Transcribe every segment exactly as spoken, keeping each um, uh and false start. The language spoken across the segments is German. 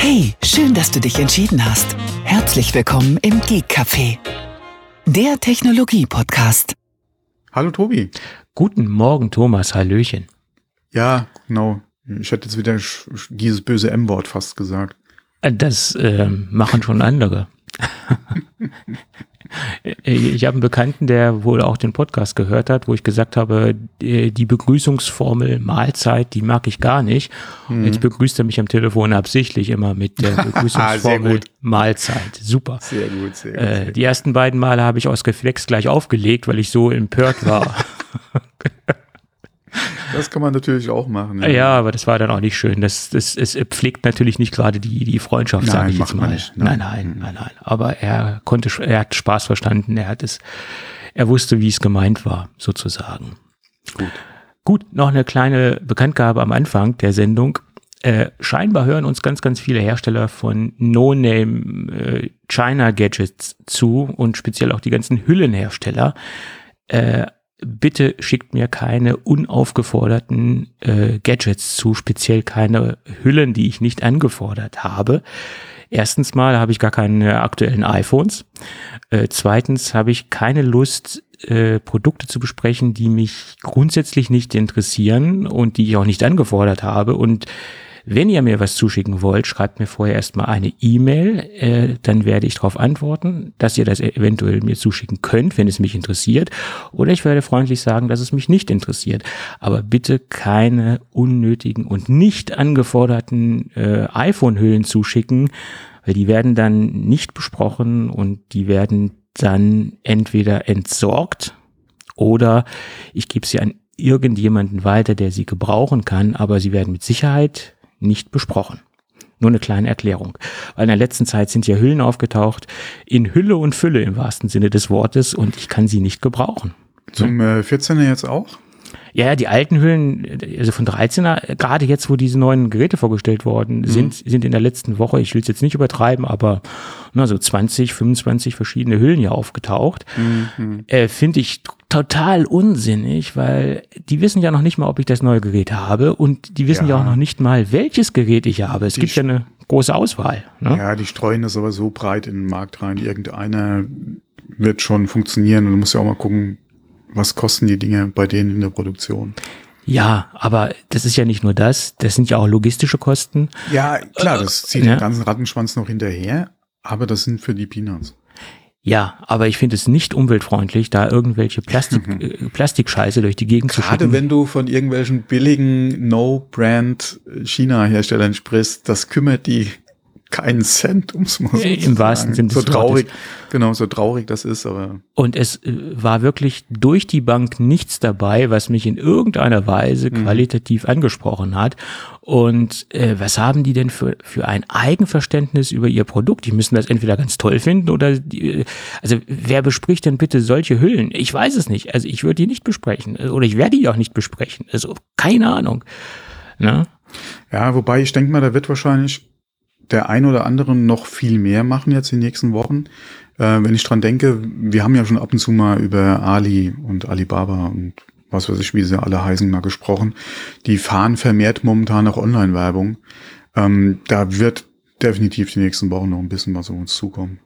Hey, schön, dass du dich entschieden hast. Herzlich willkommen im Geek Café, der Technologie-Podcast. Hallo Tobi. Guten Morgen, Thomas. Hallöchen. Ja, genau. Ich hätte jetzt wieder dieses böse M-Wort fast gesagt. Das äh, machen schon andere. Ich habe einen Bekannten, der wohl auch den Podcast gehört hat, wo ich gesagt habe, die Begrüßungsformel Mahlzeit, die mag ich gar nicht. Hm. Jetzt begrüßt er mich am Telefon absichtlich immer mit der Begrüßungsformel Mahlzeit. Super. Sehr gut, sehr gut. Äh, sehr gut. Die ersten beiden Male habe ich aus Reflex gleich aufgelegt, weil ich so empört war. Das kann man natürlich auch machen. Ja, ja, aber das war dann auch nicht schön. Das, das, es pflegt natürlich nicht gerade die, die Freundschaft, sage ich jetzt mal. Nicht, nein, nein, nein, nein, nein. Aber er konnte, er hat Spaß verstanden. Er hat es, er wusste, wie es gemeint war, sozusagen. Gut. Gut, noch eine kleine Bekanntgabe am Anfang der Sendung. Äh, scheinbar hören uns ganz, ganz viele Hersteller von No-Name äh, China-Gadgets zu und speziell auch die ganzen Hüllenhersteller. Äh, Bitte schickt mir keine unaufgeforderten äh, Gadgets zu, speziell keine Hüllen, die ich nicht angefordert habe. Erstens mal habe ich gar keine aktuellen iPhones. Äh, zweitens habe ich keine Lust, äh, Produkte zu besprechen, die mich grundsätzlich nicht interessieren und die ich auch nicht angefordert habe. Und wenn ihr mir was zuschicken wollt, schreibt mir vorher erstmal eine E-Mail, äh, dann werde ich darauf antworten, dass ihr das eventuell mir zuschicken könnt, wenn es mich interessiert. Oder ich werde freundlich sagen, dass es mich nicht interessiert. Aber bitte keine unnötigen und nicht angeforderten äh, iPhone-Hüllen zuschicken, weil die werden dann nicht besprochen und die werden dann entweder entsorgt oder ich gebe sie an irgendjemanden weiter, der sie gebrauchen kann, aber sie werden mit Sicherheit nicht besprochen. Nur eine kleine Erklärung. Weil in der letzten Zeit sind ja Hüllen aufgetaucht, in Hülle und Fülle im wahrsten Sinne des Wortes und ich kann sie nicht gebrauchen. Zum äh, vierzehner jetzt auch? Ja, die alten Hüllen, also von dreizehner, gerade jetzt, wo diese neuen Geräte vorgestellt worden mhm. sind, sind in der letzten Woche, ich will es jetzt nicht übertreiben, aber na, so zwanzig, fünfundzwanzig verschiedene Hüllen ja aufgetaucht. Mhm. Äh, finde ich total unsinnig, weil die wissen ja noch nicht mal, ob ich das neue Gerät habe und die wissen ja, ja auch noch nicht mal, welches Gerät ich habe. Es die gibt ja eine große Auswahl. Ne? Ja, die streuen das aber so breit in den Markt rein. Irgendeiner wird schon funktionieren und du musst ja auch mal gucken, was kosten die Dinge bei denen in der Produktion? Ja, aber das ist ja nicht nur das, das sind ja auch logistische Kosten. Ja, klar, das zieht ja. den ganzen Rattenschwanz noch hinterher, aber das sind für die Peanuts. Ja, aber ich finde es nicht umweltfreundlich, da irgendwelche Plastik, mhm. äh, Plastikscheiße durch die Gegend Gerade zu schicken. Gerade wenn du von irgendwelchen billigen No-Brand-China-Herstellern sprichst, das kümmert die keinen Cent, ums mal so Im zu wahrsten sagen. Sinne so des traurig, Wortes. Genau, so traurig das ist, aber. Und es äh, war wirklich durch die Bank nichts dabei, was mich in irgendeiner Weise mhm. qualitativ angesprochen hat. Und äh, was haben die denn für für ein Eigenverständnis über ihr Produkt? Die müssen das entweder ganz toll finden oder die, also wer bespricht denn bitte solche Hüllen? Ich weiß es nicht. Also ich würde die nicht besprechen oder ich werde die auch nicht besprechen. Also keine Ahnung. Ne? Ja, wobei ich denke mal, da wird wahrscheinlich der ein oder andere noch viel mehr machen jetzt in den nächsten Wochen. Äh, wenn ich dran denke, wir haben ja schon ab und zu mal über Ali und Alibaba und was weiß ich, wie sie alle heißen, mal gesprochen. Die fahren vermehrt momentan auch Online-Werbung. Ähm, da wird definitiv die nächsten Wochen noch ein bisschen was auf uns zukommen.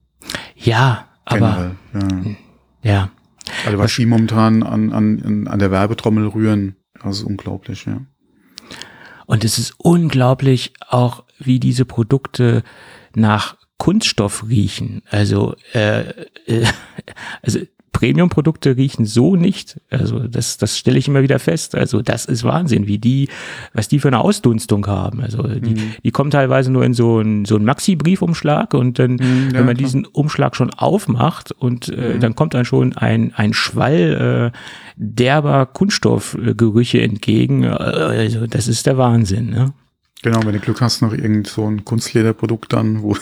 Ja, aber Generell, ja. ja. Also was die momentan an, an, an der Werbetrommel rühren, das ist unglaublich, ja. Und es ist unglaublich auch, wie diese Produkte nach Kunststoff riechen. Also, äh, äh, also Premium-Produkte riechen so nicht. Also das, das stelle ich immer wieder fest. Also das ist Wahnsinn, wie die, was die für eine Ausdunstung haben. Also die, mhm. die kommen teilweise nur in so einen so einen Maxi-Briefumschlag und dann, mhm, ja, wenn man klar. diesen Umschlag schon aufmacht und äh, mhm. dann kommt dann schon ein ein Schwall äh, derber Kunststoffgerüche entgegen. Also das ist der Wahnsinn, ne? Genau, wenn du Glück hast, noch irgend so ein Kunstlederprodukt dann, wo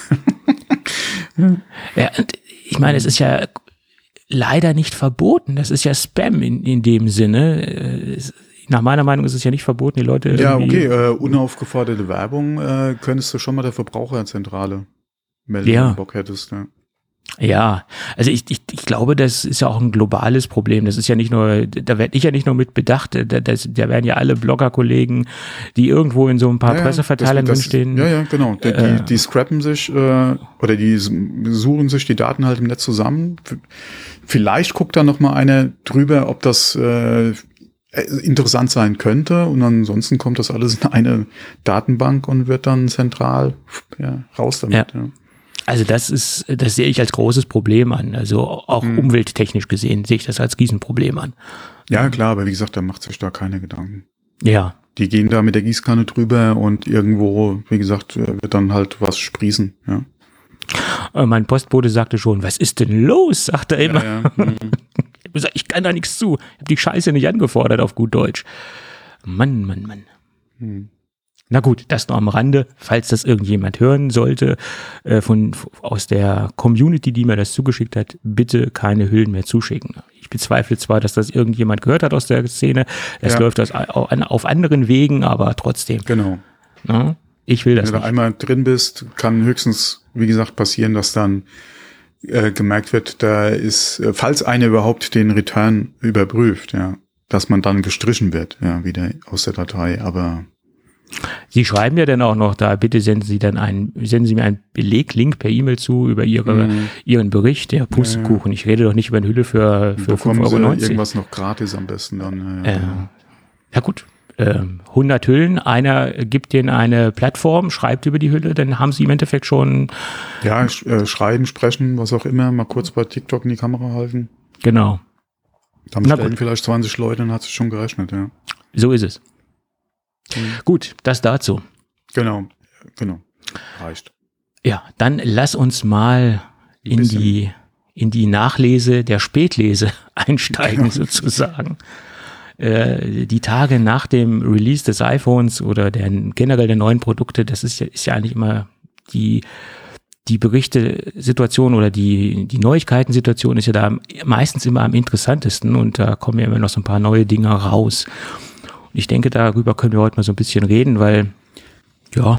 ja. ja, und ich meine, es ist ja leider nicht verboten. Das ist ja Spam in, in dem Sinne. Nach meiner Meinung ist es ja nicht verboten, die Leute. Ja, okay, äh, unaufgeforderte Werbung äh, könntest du schon mal der Verbraucherzentrale melden, ja. wenn du Bock hättest. Ja. Ja, also ich, ich, ich glaube, das ist ja auch ein globales Problem. Das ist ja nicht nur, da werde ich ja nicht nur mit bedacht, da, das, da werden ja alle Blogger-Kollegen, die irgendwo in so ein paar ja, Presseverteilern das, das, drinstehen. Ja, ja, genau. Die, äh, die, die scrappen sich äh, oder die suchen sich die Daten halt im Netz zusammen. Vielleicht guckt da noch mal einer drüber, ob das äh, interessant sein könnte, und ansonsten kommt das alles in eine Datenbank und wird dann zentral ja, raus damit. Ja. Ja. Also das ist, das sehe ich als großes Problem an. Also auch mhm. umwelttechnisch gesehen sehe ich das als Riesenproblem an. Ja, klar, aber wie gesagt, da macht sich da keine Gedanken. Ja. Die gehen da mit der Gießkanne drüber und irgendwo, wie gesagt, wird dann halt was sprießen. Ja. Mein Postbote sagte schon, was ist denn los? Sagt er immer. Ja, ja. Mhm. Ich kann da nichts zu. Ich habe die Scheiße nicht angefordert, auf gut Deutsch. Mann, Mann, Mann. Mhm. Na gut, das nur am Rande, falls das irgendjemand hören sollte, äh, von, aus der Community, die mir das zugeschickt hat, bitte keine Hüllen mehr zuschicken. Ich bezweifle zwar, dass das irgendjemand gehört hat aus der Szene, das ja. läuft aus, auf anderen Wegen, aber trotzdem. Genau. Na, ich will das Wenn du nicht. da einmal drin bist, kann höchstens, wie gesagt, passieren, dass dann äh, gemerkt wird, da ist, äh, falls einer überhaupt den Return überprüft, ja, dass man dann gestrichen wird, ja, wieder aus der Datei, aber Sie schreiben ja dann auch noch da, bitte senden Sie dann einen, senden Sie mir einen Beleglink per E-Mail zu über Ihre, mhm. Ihren Bericht, der Pustekuchen. Ich rede doch nicht über eine Hülle für, für fünf Euro neunzig. Irgendwas noch gratis am besten dann. Ja, ja. ja gut, ähm, hundert Hüllen, einer gibt denen eine Plattform, schreibt über die Hülle, dann haben Sie im Endeffekt schon... Ja, sch äh, schreiben, sprechen, was auch immer, mal kurz bei TikTok in die Kamera halten. Genau. Dann bestellen vielleicht zwanzig Leute, dann hat es schon gerechnet, ja. So ist es. Mhm. Gut, das dazu. Genau, genau. Reicht. Ja, dann lass uns mal in die, in die Nachlese der Spätlese einsteigen, genau. sozusagen. Äh, die Tage nach dem Release des iPhones oder der, generell der neuen Produkte, das ist ja, ist ja eigentlich immer die, die Berichte-Situation oder die, die Neuigkeiten-Situation ist ja da meistens immer am interessantesten, und da kommen ja immer noch so ein paar neue Dinge raus. Ich denke, darüber können wir heute mal so ein bisschen reden, weil, ja,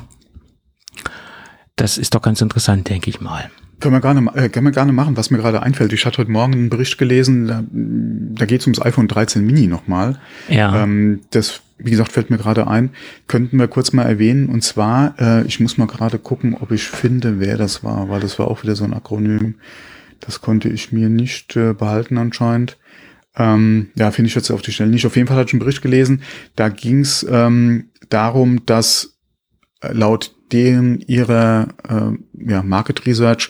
das ist doch ganz interessant, denke ich mal. Können wir gerne, äh, können wir gerne machen, was mir gerade einfällt. Ich hatte heute Morgen einen Bericht gelesen, da, da geht es ums iPhone dreizehn Mini nochmal. Ja. Ähm, das, wie gesagt, fällt mir gerade ein. Könnten wir kurz mal erwähnen. Und zwar, äh, ich muss mal gerade gucken, ob ich finde, wer das war, weil das war auch wieder so ein Akronym. Das konnte ich mir nicht äh, behalten anscheinend. Ähm, ja, finde ich jetzt auf die Stelle nicht. Auf jeden Fall hatte ich einen Bericht gelesen. Da ging es ähm, darum, dass äh, laut deren ihrer äh, ja, Market Research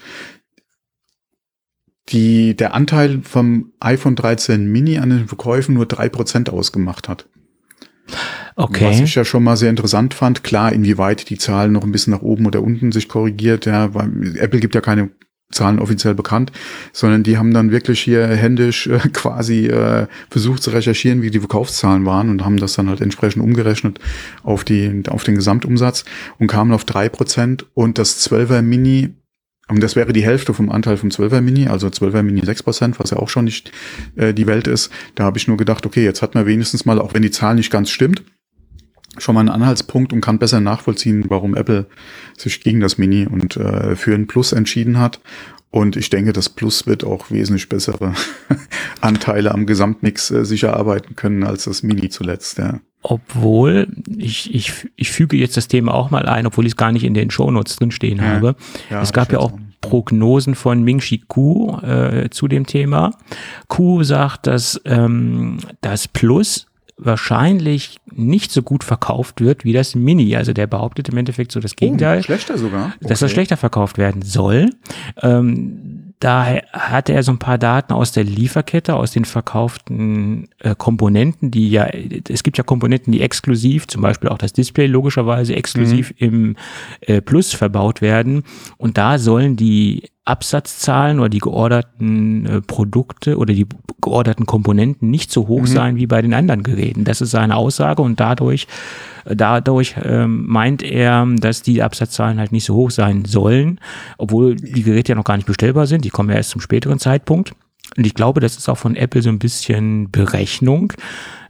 die der Anteil vom iPhone dreizehn Mini an den Verkäufen nur drei Prozent ausgemacht hat. Okay. Was ich ja schon mal sehr interessant fand. Klar, inwieweit die Zahlen noch ein bisschen nach oben oder unten sich korrigiert. Ja, weil Apple gibt ja keine Zahlen offiziell bekannt, sondern die haben dann wirklich hier händisch äh, quasi äh, versucht zu recherchieren, wie die Verkaufszahlen waren, und haben das dann halt entsprechend umgerechnet auf die auf den Gesamtumsatz und kamen auf drei Prozent, und das zwölfer Mini, und das wäre die Hälfte vom Anteil vom zwölfer Mini, also zwölfer Mini sechs Prozent, was ja auch schon nicht äh, die Welt ist. Da habe ich nur gedacht, okay, jetzt hat man wenigstens mal, auch wenn die Zahl nicht ganz stimmt, schon mal einen Anhaltspunkt und kann besser nachvollziehen, warum Apple sich gegen das Mini und äh, für ein Plus entschieden hat. Und ich denke, das Plus wird auch wesentlich bessere Anteile am Gesamtmix äh, sicher arbeiten können als das Mini zuletzt. Ja. Obwohl, ich, ich, ich füge jetzt das Thema auch mal ein, obwohl ich es gar nicht in den Shownotes drin stehen ja. habe. Ja, es gab ja auch Prognosen von Ming-Chi Kuo äh, zu dem Thema. Kuo sagt, dass ähm, das Plus wahrscheinlich nicht so gut verkauft wird wie das Mini. Also der behauptet im Endeffekt so das Gegenteil. Oh, schlechter sogar. Okay. Dass das schlechter verkauft werden soll. Ähm, da hatte er so ein paar Daten aus der Lieferkette, aus den verkauften äh, Komponenten, die ja, es gibt ja Komponenten, die exklusiv, zum Beispiel auch das Display logischerweise exklusiv mhm. im äh, Plus verbaut werden. Und da sollen die Absatzzahlen oder die georderten äh, Produkte oder die georderten Komponenten nicht so hoch mhm. sein wie bei den anderen Geräten. Das ist seine Aussage, und dadurch, dadurch ähm, meint er, dass die Absatzzahlen halt nicht so hoch sein sollen, obwohl die Geräte ja noch gar nicht bestellbar sind. Die kommen ja erst zum späteren Zeitpunkt. Und ich glaube, das ist auch von Apple so ein bisschen Berechnung.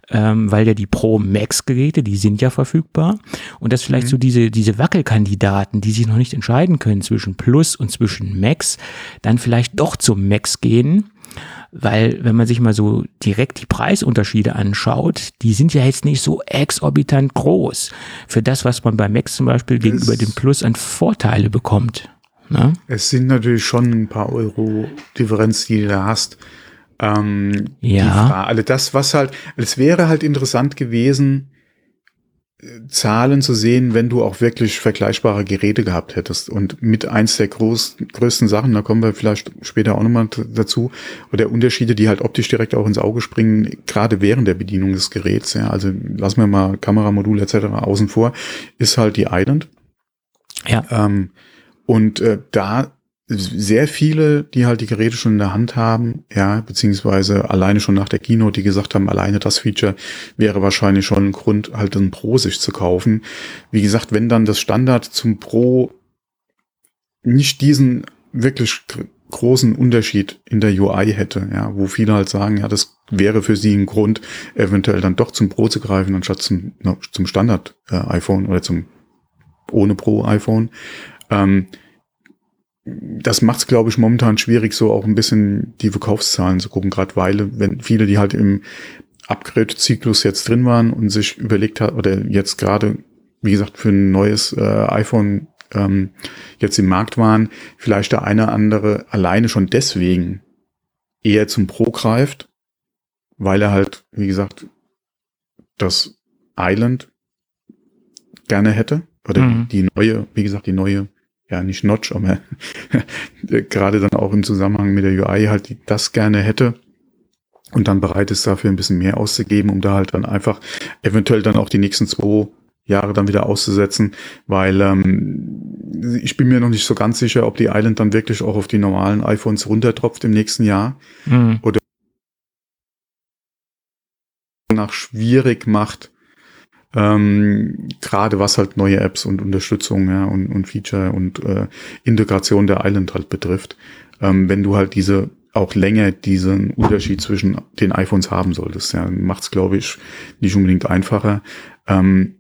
ähm, weil ja die Pro Max Geräte, die sind ja verfügbar und dass vielleicht Mhm. so diese, diese Wackelkandidaten, die sich noch nicht entscheiden können zwischen Plus und zwischen Max, dann vielleicht doch zum Max gehen. Weil, wenn man sich mal so direkt die Preisunterschiede anschaut, die sind ja jetzt nicht so exorbitant groß für das, was man bei Max zum Beispiel gegenüber Es- dem Plus an Vorteile bekommt. Ne? Es sind natürlich schon ein paar Euro Differenz, die du da hast. Ähm, Ja. Die Frage, also das, was halt, es wäre halt interessant gewesen, äh, Zahlen zu sehen, wenn du auch wirklich vergleichbare Geräte gehabt hättest. Und mit eins der groß, größten Sachen, da kommen wir vielleicht später auch nochmal t- dazu, oder Unterschiede, die halt optisch direkt auch ins Auge springen, gerade während der Bedienung des Geräts. Ja, also lassen wir mal Kameramodul et cetera außen vor, ist halt die Island. Ja. Ähm, und äh, da sehr viele, die halt die Geräte schon in der Hand haben, ja, beziehungsweise alleine schon nach der Keynote, die gesagt haben, alleine das Feature wäre wahrscheinlich schon ein Grund, halt ein Pro sich zu kaufen. Wie gesagt, wenn dann das Standard zum Pro nicht diesen wirklich gr- großen Unterschied in der U I hätte, ja, wo viele halt sagen, ja, das wäre für sie ein Grund, eventuell dann doch zum Pro zu greifen, anstatt zum, no, zum Standard äh, iPhone oder zum ohne Pro iPhone. Ähm, Das macht es, glaube ich, momentan schwierig, so auch ein bisschen die Verkaufszahlen zu gucken, gerade weil, wenn viele, die halt im Upgrade-Zyklus jetzt drin waren und sich überlegt hat, oder jetzt gerade, wie gesagt, für ein neues äh, iPhone ähm, jetzt im Markt waren, vielleicht der eine oder andere alleine schon deswegen eher zum Pro greift, weil er halt, wie gesagt, das Island gerne hätte, oder Mhm. die neue, wie gesagt, die neue, ja, nicht Notch, aber gerade dann auch im Zusammenhang mit der U I halt die, das gerne hätte und dann bereit ist, dafür ein bisschen mehr auszugeben, um da halt dann einfach eventuell dann auch die nächsten zwei Jahre dann wieder auszusetzen, weil ähm, ich bin mir noch nicht so ganz sicher, ob die Island dann wirklich auch auf die normalen iPhones runtertropft im nächsten Jahr, Mhm. nach schwierig macht, ähm, gerade was halt neue Apps und Unterstützung, ja, und, und Feature und äh, Integration der Island halt betrifft, ähm, wenn du halt diese auch länger diesen Unterschied zwischen den iPhones haben solltest, ja, macht es, glaube ich, nicht unbedingt einfacher. Ähm,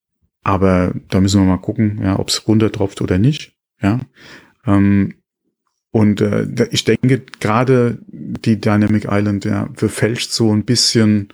aber da müssen wir mal gucken, ja, ob es runtertropft oder nicht, ja. Ähm, und äh, da- ich denke, gerade die Dynamic Island, ja, verfälscht so ein bisschen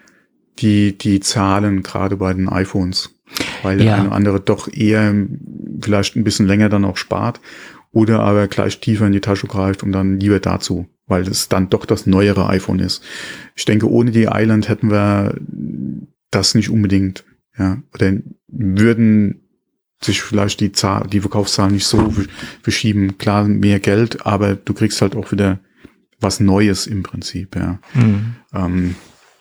die, die Zahlen gerade bei den iPhones, weil der Ja. eine oder andere doch eher vielleicht ein bisschen länger dann auch spart oder aber gleich tiefer in die Tasche greift und dann lieber dazu, weil es dann doch das neuere iPhone ist. Ich denke, ohne die Island hätten wir das nicht unbedingt, ja, oder würden sich vielleicht die Zahl, die Verkaufszahlen nicht so verschieben. Klar, mehr Geld, aber du kriegst halt auch wieder was Neues im Prinzip, ja. Mhm. Ähm,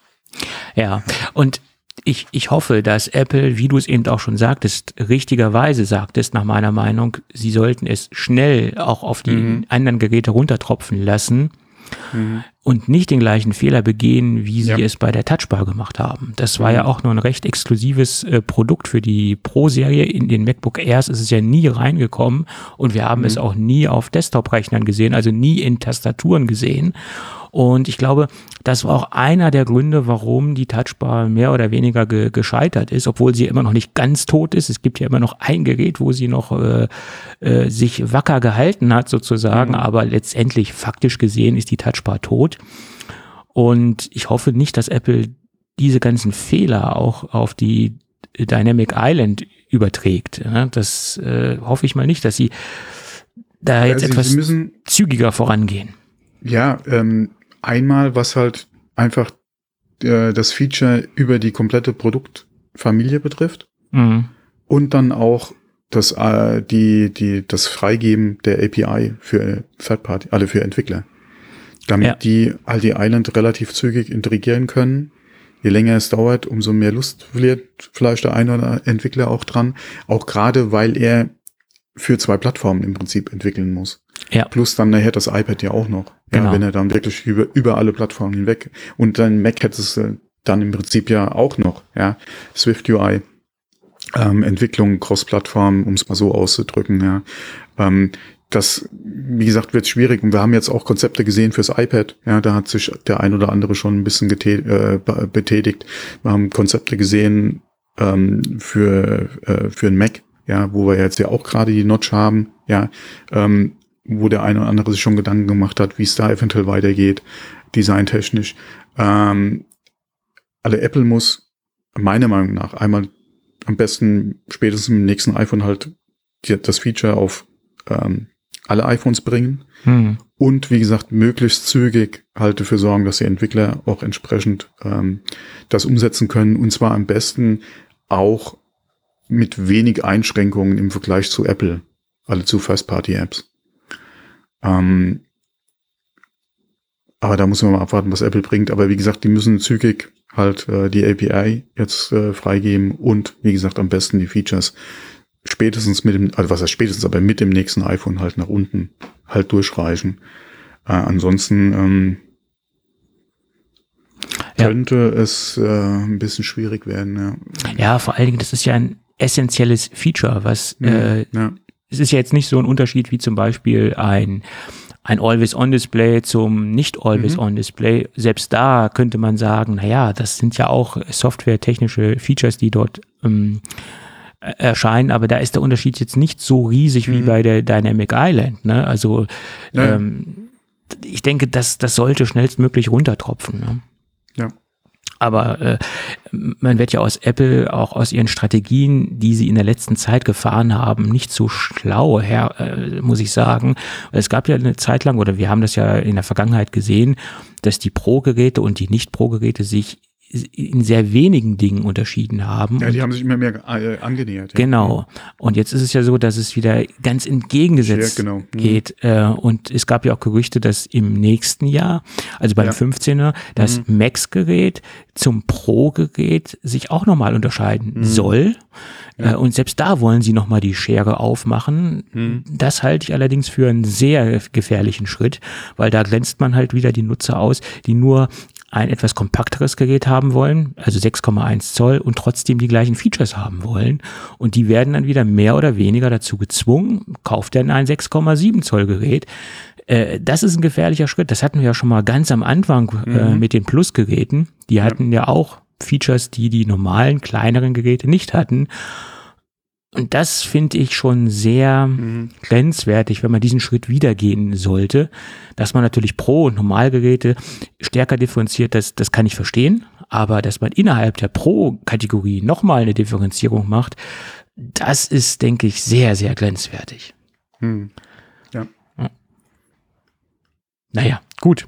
Ja, und ich, ich hoffe, dass Apple, wie du es eben auch schon sagtest, richtigerweise sagtest, nach meiner Meinung, sie sollten es schnell auch auf die Mhm. anderen Geräte runtertropfen lassen mhm. und nicht den gleichen Fehler begehen, wie sie Ja. es bei der Touchbar gemacht haben. Das war Mhm. ja auch nur ein recht exklusives äh, Produkt für die Pro-Serie. In den MacBook Airs ist es ja nie reingekommen und wir haben Mhm. es auch nie auf Desktop-Rechnern gesehen, also nie in Tastaturen gesehen. Und ich glaube, das war auch einer der Gründe, warum die Touchbar mehr oder weniger ge gescheitert ist, obwohl sie immer noch nicht ganz tot ist. Es gibt ja immer noch ein Gerät, wo sie noch äh, äh, sich wacker gehalten hat sozusagen, Mhm. aber letztendlich faktisch gesehen ist die Touchbar tot. Und ich hoffe nicht, dass Apple diese ganzen Fehler auch auf die Dynamic Island überträgt. Ja, das äh, hoffe ich mal nicht, dass sie da jetzt Also sie etwas müssen, zügiger vorangehen. ja, ähm, einmal, was halt einfach äh, das Feature über die komplette Produktfamilie betrifft Mhm. und dann auch das, äh, die, die, das Freigeben der A P I für Third Party, alle für Entwickler. Damit Ja. die halt die Island relativ zügig integrieren können. Je länger es dauert, umso mehr Lust verliert vielleicht der eine oder andere Entwickler auch dran. Auch gerade, weil er für zwei Plattformen im Prinzip entwickeln muss. Ja. Plus dann nachher das iPad ja auch noch. Genau. Ja, wenn er dann wirklich über, über alle Plattformen hinweg. Und dann Mac hätte es äh, dann im Prinzip ja auch noch, ja. Swift U I, ähm, Entwicklung, Cross-Plattform, um es mal so auszudrücken, ja. Ähm, das, wie gesagt, wird schwierig. Und wir haben jetzt auch Konzepte gesehen fürs iPad. Ja, da hat sich der ein oder andere schon ein bisschen getät- äh, betätigt. Wir haben Konzepte gesehen ähm, für äh, für einen Mac, ja, wo wir jetzt ja auch gerade die Notch haben, ja, ähm, wo der eine oder andere sich schon Gedanken gemacht hat, wie es da eventuell weitergeht, designtechnisch. Ähm, alle Apple muss meiner Meinung nach einmal am besten spätestens im nächsten iPhone halt die, das Feature auf ähm, alle iPhones bringen hm. und wie gesagt möglichst zügig halt dafür sorgen, dass die Entwickler auch entsprechend ähm, das umsetzen können und zwar am besten auch mit wenig Einschränkungen im Vergleich zu Apple, also zu First-Party-Apps. Ähm, aber da muss man mal abwarten, was Apple bringt. Aber wie gesagt, die müssen zügig halt äh, die A P I jetzt äh, freigeben und wie gesagt am besten die Features spätestens mit dem, also was heißt spätestens, aber mit dem nächsten iPhone halt nach unten halt durchreichen. Äh, ansonsten ähm, könnte ja. es äh, ein bisschen schwierig werden. Ja. ja, vor allen Dingen, das ist ja ein essentielles Feature, was mhm, äh, ja. es ist ja jetzt nicht so ein Unterschied wie zum Beispiel ein ein Always-On-Display zum Nicht-Always-On-Display. Mhm. Selbst da könnte man sagen, naja, das sind ja auch softwaretechnische Features, die dort ähm, erscheinen, aber da ist der Unterschied jetzt nicht so riesig mhm. wie bei der Dynamic Island. Ne? Also ja. ähm, ich denke, das, das sollte schnellstmöglich runtertropfen. Ne? Ja. Aber äh, man wird ja aus Apple, auch aus ihren Strategien, die sie in der letzten Zeit gefahren haben, nicht so schlau, her, äh, muss ich sagen. Es gab ja eine Zeit lang, oder wir haben das ja in der Vergangenheit gesehen, dass die Pro-Geräte und die Nicht-Pro-Geräte sich in sehr wenigen Dingen unterschieden haben. Ja, die haben sich immer mehr äh, angenähert. Ja. Genau. Und jetzt ist es ja so, dass es wieder ganz entgegengesetzt ja, genau. mhm. geht. Und es gab ja auch Gerüchte, dass im nächsten Jahr, also beim ja. fünfzehner, das mhm. Max-Gerät zum Pro-Gerät sich auch nochmal unterscheiden mhm. soll. Ja. Und selbst da wollen sie nochmal die Schere aufmachen. Mhm. Das halte ich allerdings für einen sehr gefährlichen Schritt, weil da grenzt man halt wieder die Nutzer aus, die nur ein etwas kompakteres Gerät haben wollen, also sechs Komma eins Zoll und trotzdem die gleichen Features haben wollen. Und die werden dann wieder mehr oder weniger dazu gezwungen, kauft dann ein sechs Komma sieben Zoll Gerät. Äh, das ist ein gefährlicher Schritt. Das hatten wir ja schon mal ganz am Anfang äh, mhm. mit den Plus-Geräten. Die hatten ja. ja auch Features, die die normalen, kleineren Geräte nicht hatten. Und das finde ich schon sehr mhm. grenzwertig, wenn man diesen Schritt wieder gehen sollte. Dass man natürlich Pro- und Normalgeräte stärker differenziert, das, das kann ich verstehen. Aber dass man innerhalb der Pro-Kategorie nochmal eine Differenzierung macht, das ist, denke ich, sehr, sehr grenzwertig. Mhm. Ja. ja. Naja, gut.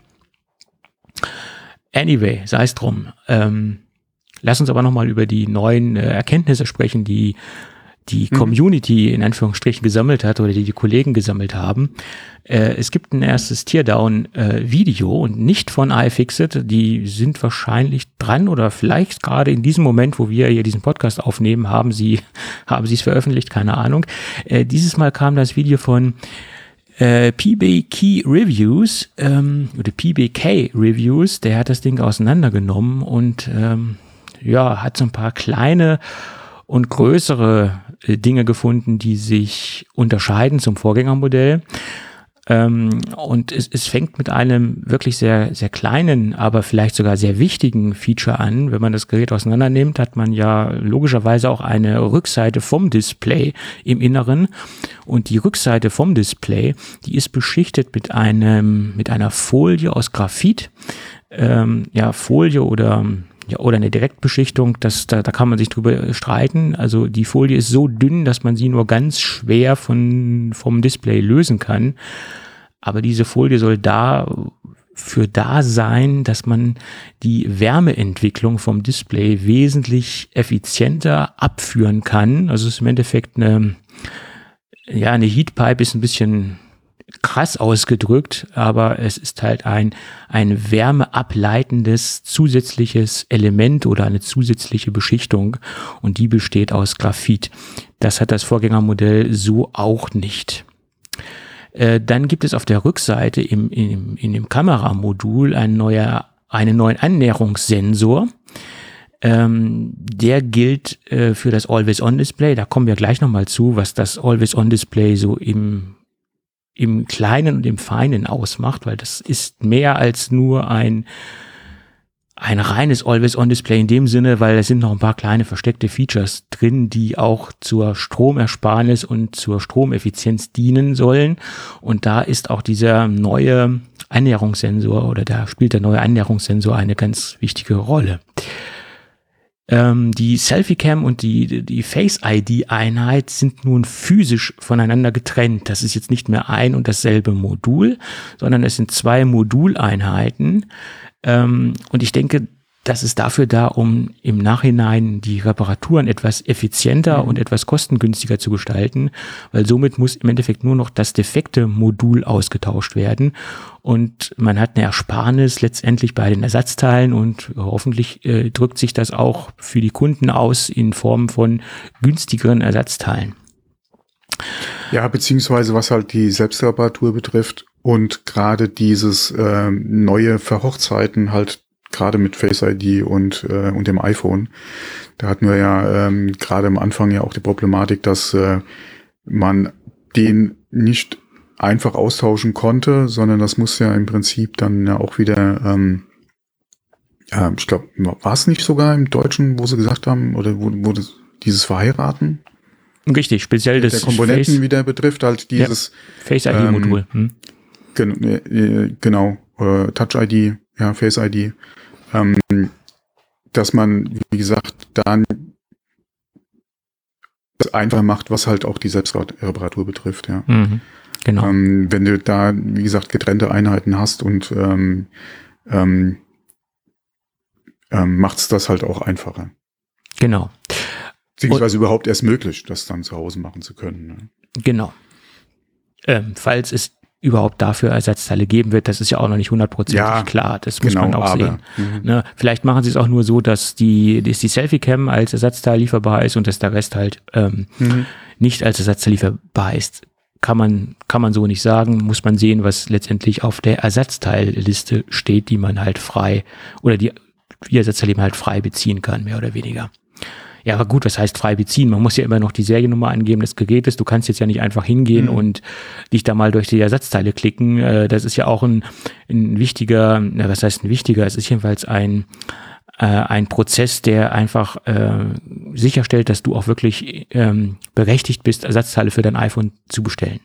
Anyway, sei es drum. Ähm, lass uns aber nochmal über die neuen äh, Erkenntnisse sprechen, die die Community in Anführungsstrichen gesammelt hat oder die die Kollegen gesammelt haben. Äh, es gibt ein erstes Teardown-Video äh, und nicht von iFixit. Die sind wahrscheinlich dran oder vielleicht gerade in diesem Moment, wo wir hier diesen Podcast aufnehmen, haben sie haben sie es veröffentlicht, keine Ahnung. Äh, dieses Mal kam das Video von äh, P B Key Reviews ähm, oder P B K Reviews. Der hat das Ding auseinandergenommen und ähm, ja, hat so ein paar kleine und größere äh, Dinge gefunden, die sich unterscheiden zum Vorgängermodell. Ähm, und es, es fängt mit einem wirklich sehr, sehr kleinen, aber vielleicht sogar sehr wichtigen Feature an. Wenn man das Gerät auseinander nimmt, hat man ja logischerweise auch eine Rückseite vom Display im Inneren. Und die Rückseite vom Display, die ist beschichtet mit einem, mit einer Folie aus Graphit. Ähm, ja, Folie oder Ja, oder eine Direktbeschichtung, das, da, da kann man sich drüber streiten. Also die Folie ist so dünn, dass man sie nur ganz schwer von, vom Display lösen kann. Aber diese Folie soll dafür da sein, dass man die Wärmeentwicklung vom Display wesentlich effizienter abführen kann. Also es ist im Endeffekt eine, ja, eine Heatpipe ist ein bisschen krass ausgedrückt, aber es ist halt ein, ein wärmeableitendes zusätzliches Element oder eine zusätzliche Beschichtung und die besteht aus Graphit. Das hat das Vorgängermodell so auch nicht. Äh, dann gibt es auf der Rückseite im, im, in dem Kameramodul ein neuer, einen neuen Annäherungssensor. Ähm, der gilt äh, für das Always-On-Display. Da kommen wir gleich nochmal zu, was das Always-On-Display so im im Kleinen und im Feinen ausmacht, weil das ist mehr als nur ein ein reines Always-on-Display in dem Sinne, weil es sind noch ein paar kleine versteckte Features drin, die auch zur Stromersparnis und zur Stromeffizienz dienen sollen. Und da ist auch dieser neue Annäherungssensor oder da spielt der neue Annäherungssensor eine ganz wichtige Rolle. Ähm, die Selfie-Cam und die, die Face-I D-Einheit sind nun physisch voneinander getrennt. Das ist jetzt nicht mehr ein und dasselbe Modul, sondern es sind zwei Moduleinheiten. Ähm, und ich denke, das ist dafür da, um im Nachhinein die Reparaturen etwas effizienter mhm. und etwas kostengünstiger zu gestalten, weil somit muss im Endeffekt nur noch das defekte Modul ausgetauscht werden und man hat eine Ersparnis letztendlich bei den Ersatzteilen und hoffentlich äh, drückt sich das auch für die Kunden aus in Form von günstigeren Ersatzteilen. Ja, beziehungsweise was halt die Selbstreparatur betrifft und gerade dieses äh, neue Verhochzeiten halt gerade mit Face I D und äh, und dem iPhone, da hatten wir ja ähm, gerade am Anfang ja auch die Problematik, dass äh, man den nicht einfach austauschen konnte, sondern das muss ja im Prinzip dann ja auch wieder, ähm, ja, ich glaube, war es nicht sogar im Deutschen, wo sie gesagt haben, oder wo, wo das, dieses Verheiraten? Richtig, speziell das der Komponenten Face, wieder betrifft, halt dieses ja, Face I D-Modul. Ähm, gen, äh, genau, äh, Touch I D, ja, Face I D. Ähm, dass man, wie gesagt, dann das einfach macht, was halt auch die Selbstreparatur betrifft, ja. Mhm, genau. Ähm, wenn du da, wie gesagt, getrennte Einheiten hast und ähm, ähm, ähm, macht's das halt auch einfacher. Genau. Beziehungsweise und, überhaupt erst möglich, das dann zu Hause machen zu können. Ne? Genau. Ähm, falls es überhaupt dafür Ersatzteile geben wird, das ist ja auch noch nicht hundertprozentig ja, klar, das muss genau, man auch aber, sehen. Mhm. Ne, vielleicht machen sie es auch nur so, dass die, dass die Selfie-Cam als Ersatzteil lieferbar ist und dass der Rest halt ähm, mhm. nicht als Ersatzteil lieferbar ist. Kann man, kann man so nicht sagen, muss man sehen, was letztendlich auf der Ersatzteilliste steht, die man halt frei oder die, die Ersatzteile halt frei beziehen kann, mehr oder weniger. Ja, aber gut, was heißt frei beziehen? Man muss ja immer noch die Seriennummer angeben des Gerätes. Du kannst jetzt ja nicht einfach hingehen mhm. und dich da mal durch die Ersatzteile klicken. Das ist ja auch ein, ein wichtiger, was heißt ein wichtiger? Es ist jedenfalls ein, äh, ein Prozess, der einfach äh, sicherstellt, dass du auch wirklich ähm, berechtigt bist, Ersatzteile für dein iPhone zu bestellen.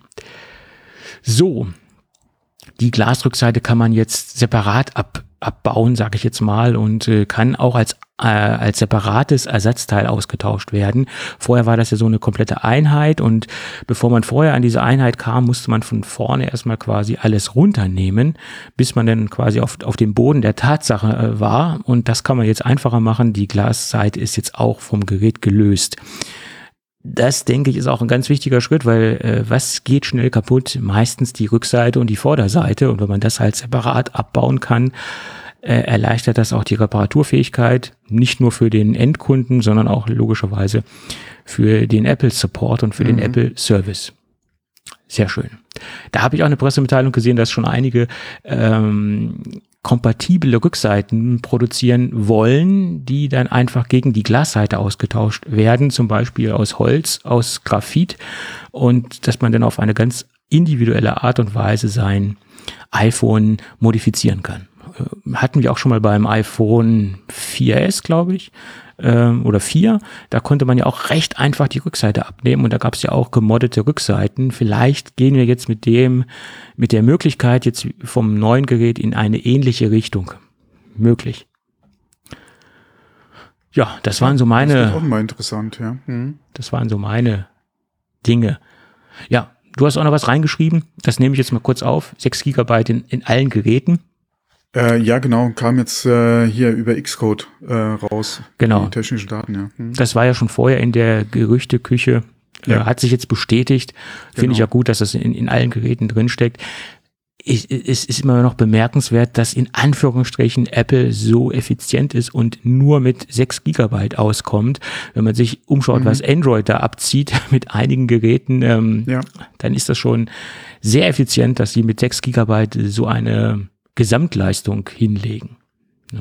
So, die Glasrückseite kann man jetzt separat ab abbauen, sage ich jetzt mal, und äh, kann auch als äh, als separates Ersatzteil ausgetauscht werden. Vorher war das ja so eine komplette Einheit und bevor man vorher an diese Einheit kam, musste man von vorne erstmal quasi alles runternehmen, bis man dann quasi auf, auf dem Boden der Tatsache äh, war und das kann man jetzt einfacher machen. Die Glasseite ist jetzt auch vom Gerät gelöst. Das, denke ich, ist auch ein ganz wichtiger Schritt, weil äh, was geht schnell kaputt? Meistens die Rückseite und die Vorderseite. Und wenn man das halt separat abbauen kann, äh, erleichtert das auch die Reparaturfähigkeit, nicht nur für den Endkunden, sondern auch logischerweise für den Apple-Support und für mhm. den Apple-Service. Sehr schön. Da habe ich auch eine Pressemitteilung gesehen, dass schon einige ähm, kompatible Rückseiten produzieren wollen, die dann einfach gegen die Glasseite ausgetauscht werden, zum Beispiel aus Holz, aus Graphit und dass man dann auf eine ganz individuelle Art und Weise sein iPhone modifizieren kann. Hatten wir auch schon mal beim iPhone vier S, glaube ich, ähm, oder vier. Da konnte man ja auch recht einfach die Rückseite abnehmen und da gab es ja auch gemoddete Rückseiten. Vielleicht gehen wir jetzt mit dem, mit der Möglichkeit jetzt vom neuen Gerät in eine ähnliche Richtung. Möglich. Ja, das waren so meine. Das ist auch mal interessant, ja. Mhm. Das waren so meine Dinge. Ja, du hast auch noch was reingeschrieben. Das nehme ich jetzt mal kurz auf. sechs Gigabyte in, in allen Geräten. Äh, ja, genau, kam jetzt äh, hier über Xcode äh, raus. Genau. Die technischen Daten, ja. Hm. Das war ja schon vorher in der Gerüchteküche, ja. äh, hat sich jetzt bestätigt. Finde genau. ich ja gut, dass das in, in allen Geräten drinsteckt. Ich, es ist immer noch bemerkenswert, dass in Anführungsstrichen Apple so effizient ist und nur mit sechs Gigabyte auskommt. Wenn man sich umschaut, mhm. was Android da abzieht mit einigen Geräten, ähm, ja. dann ist das schon sehr effizient, dass sie mit sechs Gigabyte so eine Gesamtleistung hinlegen. Ja,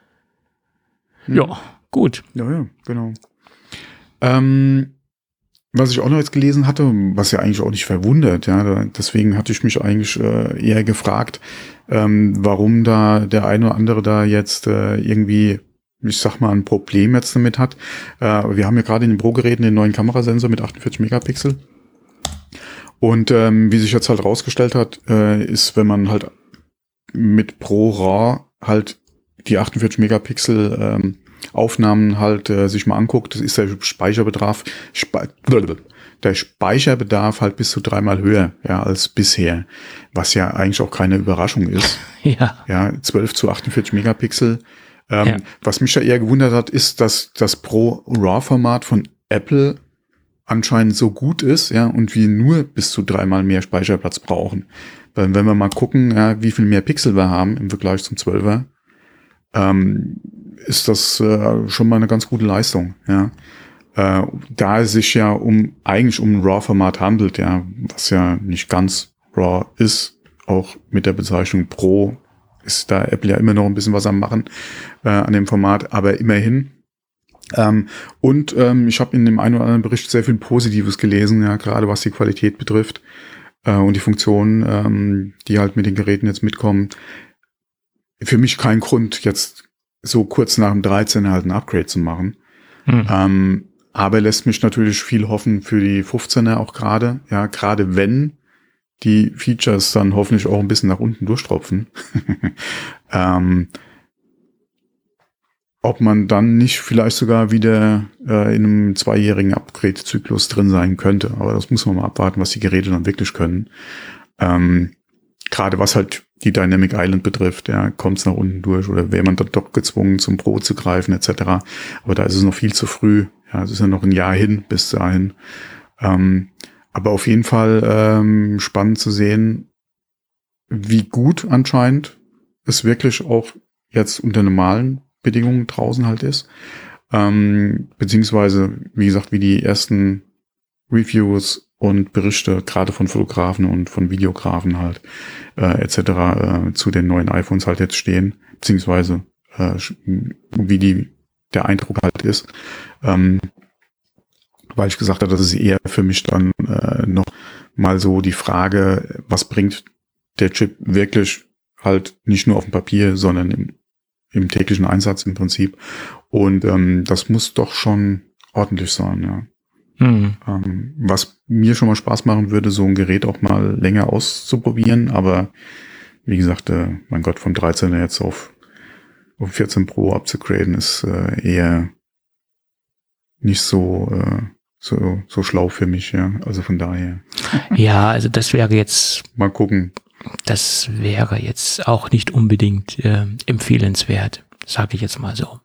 hm. ja gut. Ja, ja, genau. Ähm, Was ich auch noch jetzt gelesen hatte, was ja eigentlich auch nicht verwundert, ja, deswegen hatte ich mich eigentlich äh, eher gefragt, ähm, warum da der eine oder andere da jetzt äh, irgendwie, ich sag mal, ein Problem jetzt damit hat. Äh, wir haben ja gerade in den Pro-Geräten den neuen Kamerasensor mit achtundvierzig Megapixel. Und ähm, wie sich jetzt halt rausgestellt hat, äh, ist, wenn man halt mit Pro RAW halt die achtundvierzig Megapixel ähm, Aufnahmen halt äh, sich mal anguckt, das ist der Speicherbedarf, Spe der Speicherbedarf halt bis zu dreimal höher, ja, als bisher, was ja eigentlich auch keine Überraschung ist. Ja. Ja, zwölf zu achtundvierzig Megapixel. Ähm, ja. Was mich ja eher gewundert hat, ist, dass das Pro RAW Format von Apple anscheinend so gut ist, ja, und wir nur bis zu dreimal mehr Speicherplatz brauchen. Weil wenn wir mal gucken, ja, wie viel mehr Pixel wir haben im Vergleich zum zwölfer, ähm, ist das äh, schon mal eine ganz gute Leistung, ja. Äh, da es sich ja um eigentlich um ein RAW-Format handelt, ja, was ja nicht ganz RAW ist, auch mit der Bezeichnung Pro ist da Apple ja immer noch ein bisschen was am machen äh, an dem Format, aber immerhin. Ähm, und ähm, ich habe in dem einen oder anderen Bericht sehr viel Positives gelesen, ja, gerade was die Qualität betrifft äh, und die Funktionen, ähm, die halt mit den Geräten jetzt mitkommen. Für mich kein Grund, jetzt so kurz nach dem dreizehner halt ein Upgrade zu machen. Hm. Ähm, aber lässt mich natürlich viel hoffen für die fünfzehner auch gerade. Ja, gerade wenn die Features dann hoffentlich auch ein bisschen nach unten durchtropfen. ähm, ob man dann nicht vielleicht sogar wieder äh, in einem zweijährigen Upgrade-Zyklus drin sein könnte. Aber das muss man mal abwarten, was die Geräte dann wirklich können. Ähm, Gerade was halt die Dynamic Island betrifft, ja, kommt es nach unten durch oder wäre man dann doch gezwungen, zum Pro zu greifen et cetera. Aber da ist es noch viel zu früh. Ja, es ist ja noch ein Jahr hin bis dahin. Ähm, aber auf jeden Fall ähm, spannend zu sehen, wie gut anscheinend es wirklich auch jetzt unter normalen Bedingungen draußen halt ist. Ähm, beziehungsweise, wie gesagt, wie die ersten Reviews und Berichte gerade von Fotografen und von Videografen halt äh, et cetera äh, zu den neuen iPhones halt jetzt stehen, beziehungsweise äh, wie die der Eindruck halt ist. Ähm, weil ich gesagt habe, das ist eher für mich dann äh, noch mal so die Frage, was bringt der Chip wirklich halt nicht nur auf dem Papier, sondern im, im täglichen Einsatz im Prinzip. Und ähm, das muss doch schon ordentlich sein, ja. Mhm. Ähm, was mir schon mal Spaß machen würde, so ein Gerät auch mal länger auszuprobieren, aber wie gesagt, äh, mein Gott, vom dreizehner jetzt auf, auf vierzehn Pro abzugraden, ist äh, eher nicht so, äh, so so schlau für mich, ja. Also von daher. Ja, also das wäre jetzt mal gucken. Das wäre jetzt auch nicht unbedingt äh, empfehlenswert, sage ich jetzt mal so.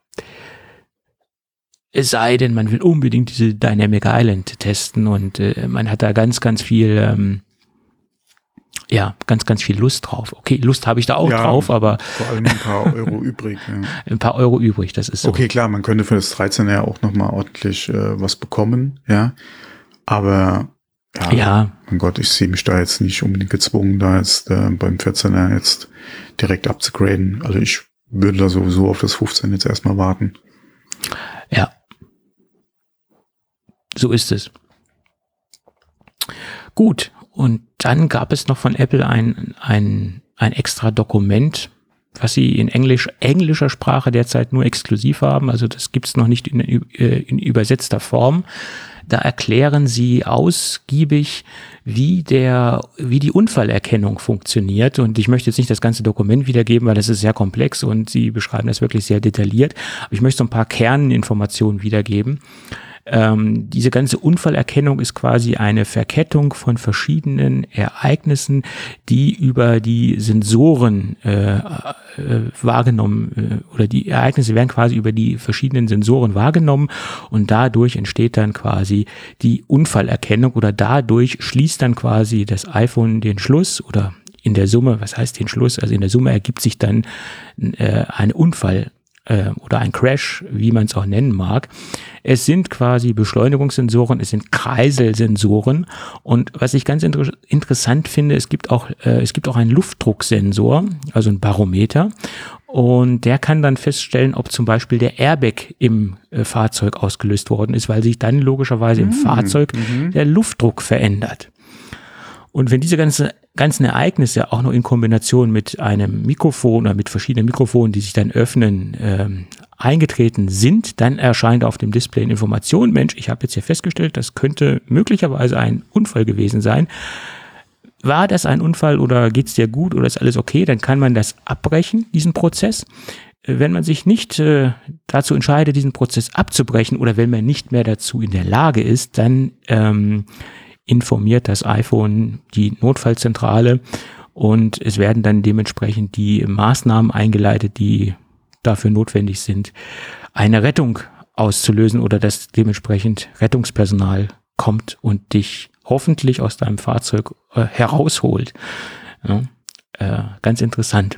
Es sei denn, man will unbedingt diese Dynamic Island testen und äh, man hat da ganz, ganz viel, ähm, ja, ganz, ganz viel Lust drauf. Okay, Lust habe ich da auch ja, drauf, aber vor allem ein paar Euro übrig. Ja. Ein paar Euro übrig, das ist so. Okay, klar, man könnte für das dreizehner ja auch nochmal ordentlich äh, was bekommen, ja, aber ja, ja, mein Gott, ich sehe mich da jetzt nicht unbedingt gezwungen, da jetzt äh, beim vierzehner jetzt direkt abzugraden. Also ich würde da sowieso auf das fünfzehn jetzt erstmal warten. Ja. So ist es. Gut, und dann gab es noch von Apple ein, ein, ein extra Dokument, was sie in Englisch, englischer Sprache derzeit nur exklusiv haben. Also das gibt es noch nicht in, in übersetzter Form. Da erklären sie ausgiebig, wie der, wie die Unfallerkennung funktioniert. Und ich möchte jetzt nicht das ganze Dokument wiedergeben, weil das ist sehr komplex und sie beschreiben das wirklich sehr detailliert. Aber ich möchte so ein paar Kerninformationen wiedergeben. Ähm, diese ganze Unfallerkennung ist quasi eine Verkettung von verschiedenen Ereignissen, die über die Sensoren äh, äh, wahrgenommen äh, oder die Ereignisse werden quasi über die verschiedenen Sensoren wahrgenommen und dadurch entsteht dann quasi die Unfallerkennung oder dadurch schließt dann quasi das iPhone den Schluss oder in der Summe, was heißt den Schluss? Also in der Summe ergibt sich dann äh, ein Unfall oder ein Crash, wie man es auch nennen mag. Es sind quasi Beschleunigungssensoren, es sind Kreiselsensoren und was ich ganz inter- interessant finde, es gibt auch äh, es gibt auch einen Luftdrucksensor, also ein Barometer Und der kann dann feststellen, ob zum Beispiel der Airbag im äh, Fahrzeug ausgelöst worden ist, weil sich dann logischerweise im Mhm. Fahrzeug Mhm. der Luftdruck verändert. Und wenn diese ganze, ganzen Ereignisse auch noch in Kombination mit einem Mikrofon oder mit verschiedenen Mikrofonen, die sich dann öffnen, ähm, eingetreten sind, dann erscheint auf dem Display eine Information, Mensch, ich habe jetzt hier festgestellt, das könnte möglicherweise ein Unfall gewesen sein. War das ein Unfall oder geht's dir gut oder ist alles okay? Dann kann man das abbrechen, diesen Prozess. Wenn man sich nicht äh, dazu entscheidet, diesen Prozess abzubrechen oder wenn man nicht mehr dazu in der Lage ist, dann ähm, informiert das iPhone die Notfallzentrale und es werden dann dementsprechend die Maßnahmen eingeleitet, die dafür notwendig sind, eine Rettung auszulösen oder dass dementsprechend Rettungspersonal kommt und dich hoffentlich aus deinem Fahrzeug äh, herausholt. Ja, äh, ganz interessant.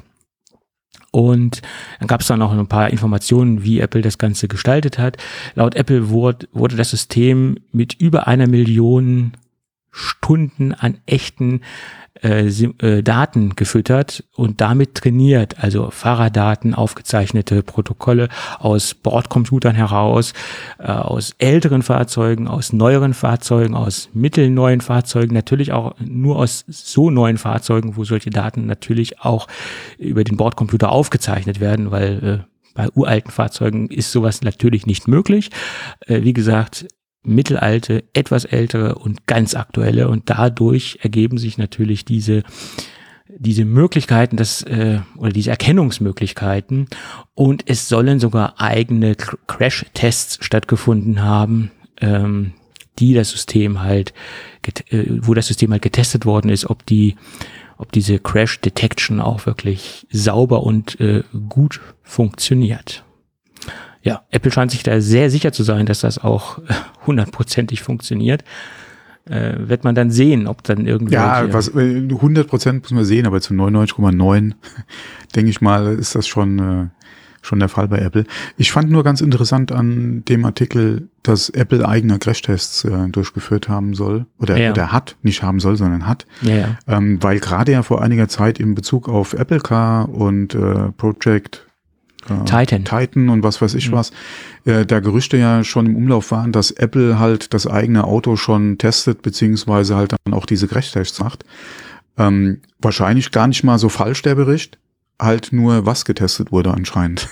Und dann gab es dann noch ein paar Informationen, wie Apple das Ganze gestaltet hat. Laut Apple wurde, wurde das System mit über einer Million Stunden an echten äh, äh, Daten gefüttert und damit trainiert, also Fahrerdaten, aufgezeichnete Protokolle aus Bordcomputern heraus, äh, aus älteren Fahrzeugen, aus neueren Fahrzeugen, aus mittelneuen Fahrzeugen, natürlich auch nur aus so neuen Fahrzeugen, wo solche Daten natürlich auch über den Bordcomputer aufgezeichnet werden, weil äh, bei uralten Fahrzeugen ist sowas natürlich nicht möglich. Äh, wie gesagt, mittelalte, etwas ältere und ganz aktuelle und dadurch ergeben sich natürlich diese diese Möglichkeiten, das äh, oder diese Erkennungsmöglichkeiten und es sollen sogar eigene Crash-Tests stattgefunden haben, ähm, die das System halt, äh, wo das System halt getestet worden ist, ob die ob diese Crash Detection auch wirklich sauber und äh, gut funktioniert. Ja, Apple scheint sich da sehr sicher zu sein, dass das auch hundertprozentig funktioniert. Äh, wird man dann sehen, ob dann irgendwie. Ja, was, hundert Prozent muss man sehen, aber zu neunundneunzig Komma neun denke ich mal, ist das schon, äh, schon der Fall bei Apple. Ich fand nur ganz interessant an dem Artikel, dass Apple eigene Crashtests äh, durchgeführt haben soll, oder, ja. oder hat, nicht haben soll, sondern hat. Ja, ja. Ähm, weil gerade ja vor einiger Zeit in Bezug auf Apple Car und äh, Project Äh, Titan. Titan und was weiß ich mhm. was, äh, da Gerüchte ja schon im Umlauf waren, dass Apple halt das eigene Auto schon testet, beziehungsweise halt dann auch diese Crashtests macht. Ähm, wahrscheinlich gar nicht mal so falsch der Bericht, halt nur was getestet wurde anscheinend.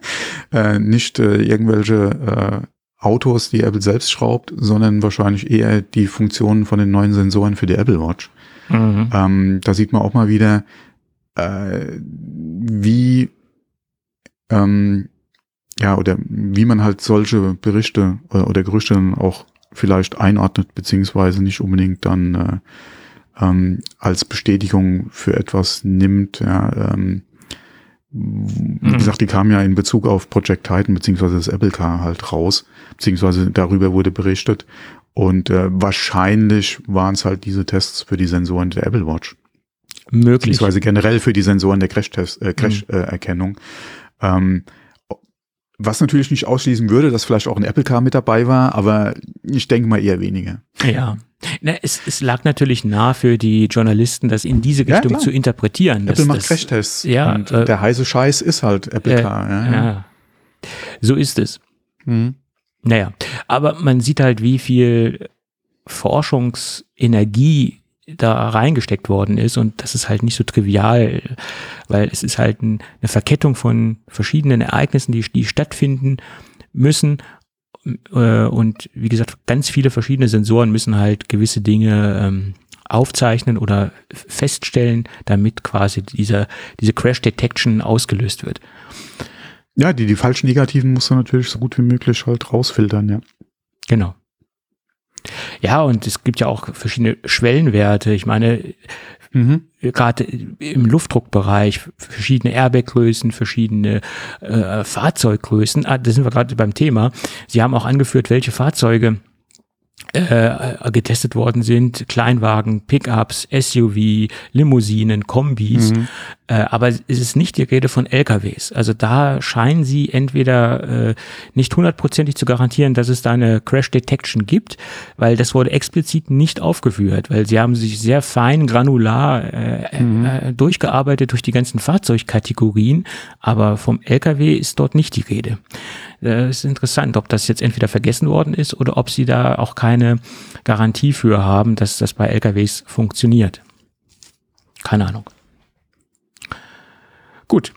äh, nicht äh, irgendwelche äh, Autos, die Apple selbst schraubt, sondern wahrscheinlich eher die Funktionen von den neuen Sensoren für die Apple Watch. Mhm. Ähm, da sieht man auch mal wieder, äh, wie Ähm, ja, oder wie man halt solche Berichte oder, oder Gerüchte dann auch vielleicht einordnet, beziehungsweise nicht unbedingt dann äh, ähm, als Bestätigung für etwas nimmt. Ja, ähm, wie gesagt, die kam ja in Bezug auf Project Titan, beziehungsweise das Apple Car halt raus, beziehungsweise darüber wurde berichtet. Und äh, wahrscheinlich waren es halt diese Tests für die Sensoren der Apple Watch. Möglich. Beziehungsweise generell für die Sensoren der Crash-Test, äh, Crash-Erkennung. Mhm. Ähm, was natürlich nicht ausschließen würde, dass vielleicht auch ein Apple Car mit dabei war, aber ich denke mal eher weniger. Ja, Na, es, es lag natürlich nah für die Journalisten, das in diese Richtung ja, zu interpretieren. Apple dass, macht das, Crashtests ja, und äh, der heiße Scheiß ist halt Apple äh, Car. Ja, ja. So ist es. Mhm. Naja, aber man sieht halt, wie viel Forschungsenergie da reingesteckt worden ist und das ist halt nicht so trivial, weil es ist halt ein, eine Verkettung von verschiedenen Ereignissen, die, die stattfinden müssen äh, und wie gesagt, ganz viele verschiedene Sensoren müssen halt gewisse Dinge ähm, aufzeichnen oder feststellen, damit quasi dieser, diese Crash Detection ausgelöst wird. Ja, die, die falschen Negativen musst du natürlich so gut wie möglich halt rausfiltern, ja. Genau. Ja, und es gibt ja auch verschiedene Schwellenwerte. Ich meine, mhm. gerade im Luftdruckbereich verschiedene Airbag-Größen, verschiedene äh, Fahrzeuggrößen. Ah, da sind wir gerade beim Thema. Sie haben auch angeführt, welche Fahrzeuge äh, getestet worden sind, Kleinwagen, Pickups, S U V, Limousinen, Kombis, mhm. äh, aber es ist nicht die Rede von L K Ws. Also da scheinen sie entweder äh, nicht hundertprozentig zu garantieren, dass es da eine Crash Detection gibt, weil das wurde explizit nicht aufgeführt, weil sie haben sich sehr fein granular äh, mhm. äh, durchgearbeitet durch die ganzen Fahrzeugkategorien, aber vom L K W ist dort nicht die Rede. Das ist interessant, ob das jetzt entweder vergessen worden ist oder ob sie da auch keine Garantie für haben, dass das bei L K Ws funktioniert. Keine Ahnung. Gut.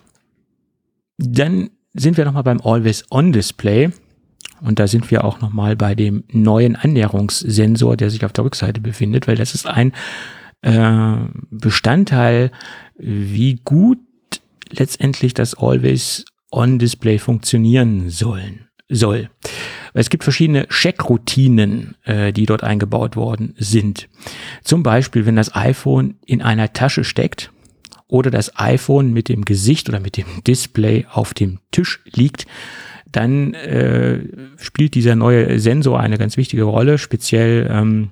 Dann sind wir nochmal beim Always-On-Display. Und da sind wir auch nochmal bei dem neuen Annäherungssensor, der sich auf der Rückseite befindet, weil das ist ein äh, Bestandteil, wie gut letztendlich das Always-On-Display funktionieren sollen, soll. Es gibt verschiedene Checkroutinen, äh, die dort eingebaut worden sind. Zum Beispiel, wenn das iPhone in einer Tasche steckt oder das iPhone mit dem Gesicht oder mit dem Display auf dem Tisch liegt, dann äh, spielt dieser neue Sensor eine ganz wichtige Rolle, speziell ähm,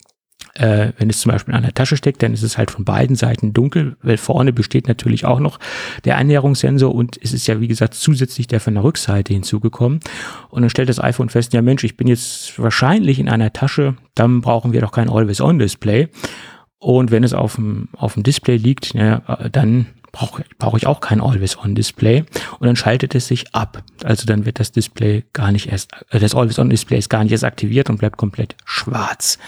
Äh, wenn es zum Beispiel in einer Tasche steckt, dann ist es halt von beiden Seiten dunkel, weil vorne besteht natürlich auch noch der Annäherungssensor und es ist ja, wie gesagt, zusätzlich der von der Rückseite hinzugekommen. Und dann stellt das iPhone fest, ja Mensch, ich bin jetzt wahrscheinlich in einer Tasche, dann brauchen wir doch kein Always-On-Display. Und wenn es auf dem, auf dem Display liegt, ja, dann brauche brauche ich auch kein Always-On-Display. Und dann schaltet es sich ab. Also dann wird das Display gar nicht erst, äh, das Always-On-Display ist gar nicht erst aktiviert und bleibt komplett schwarz.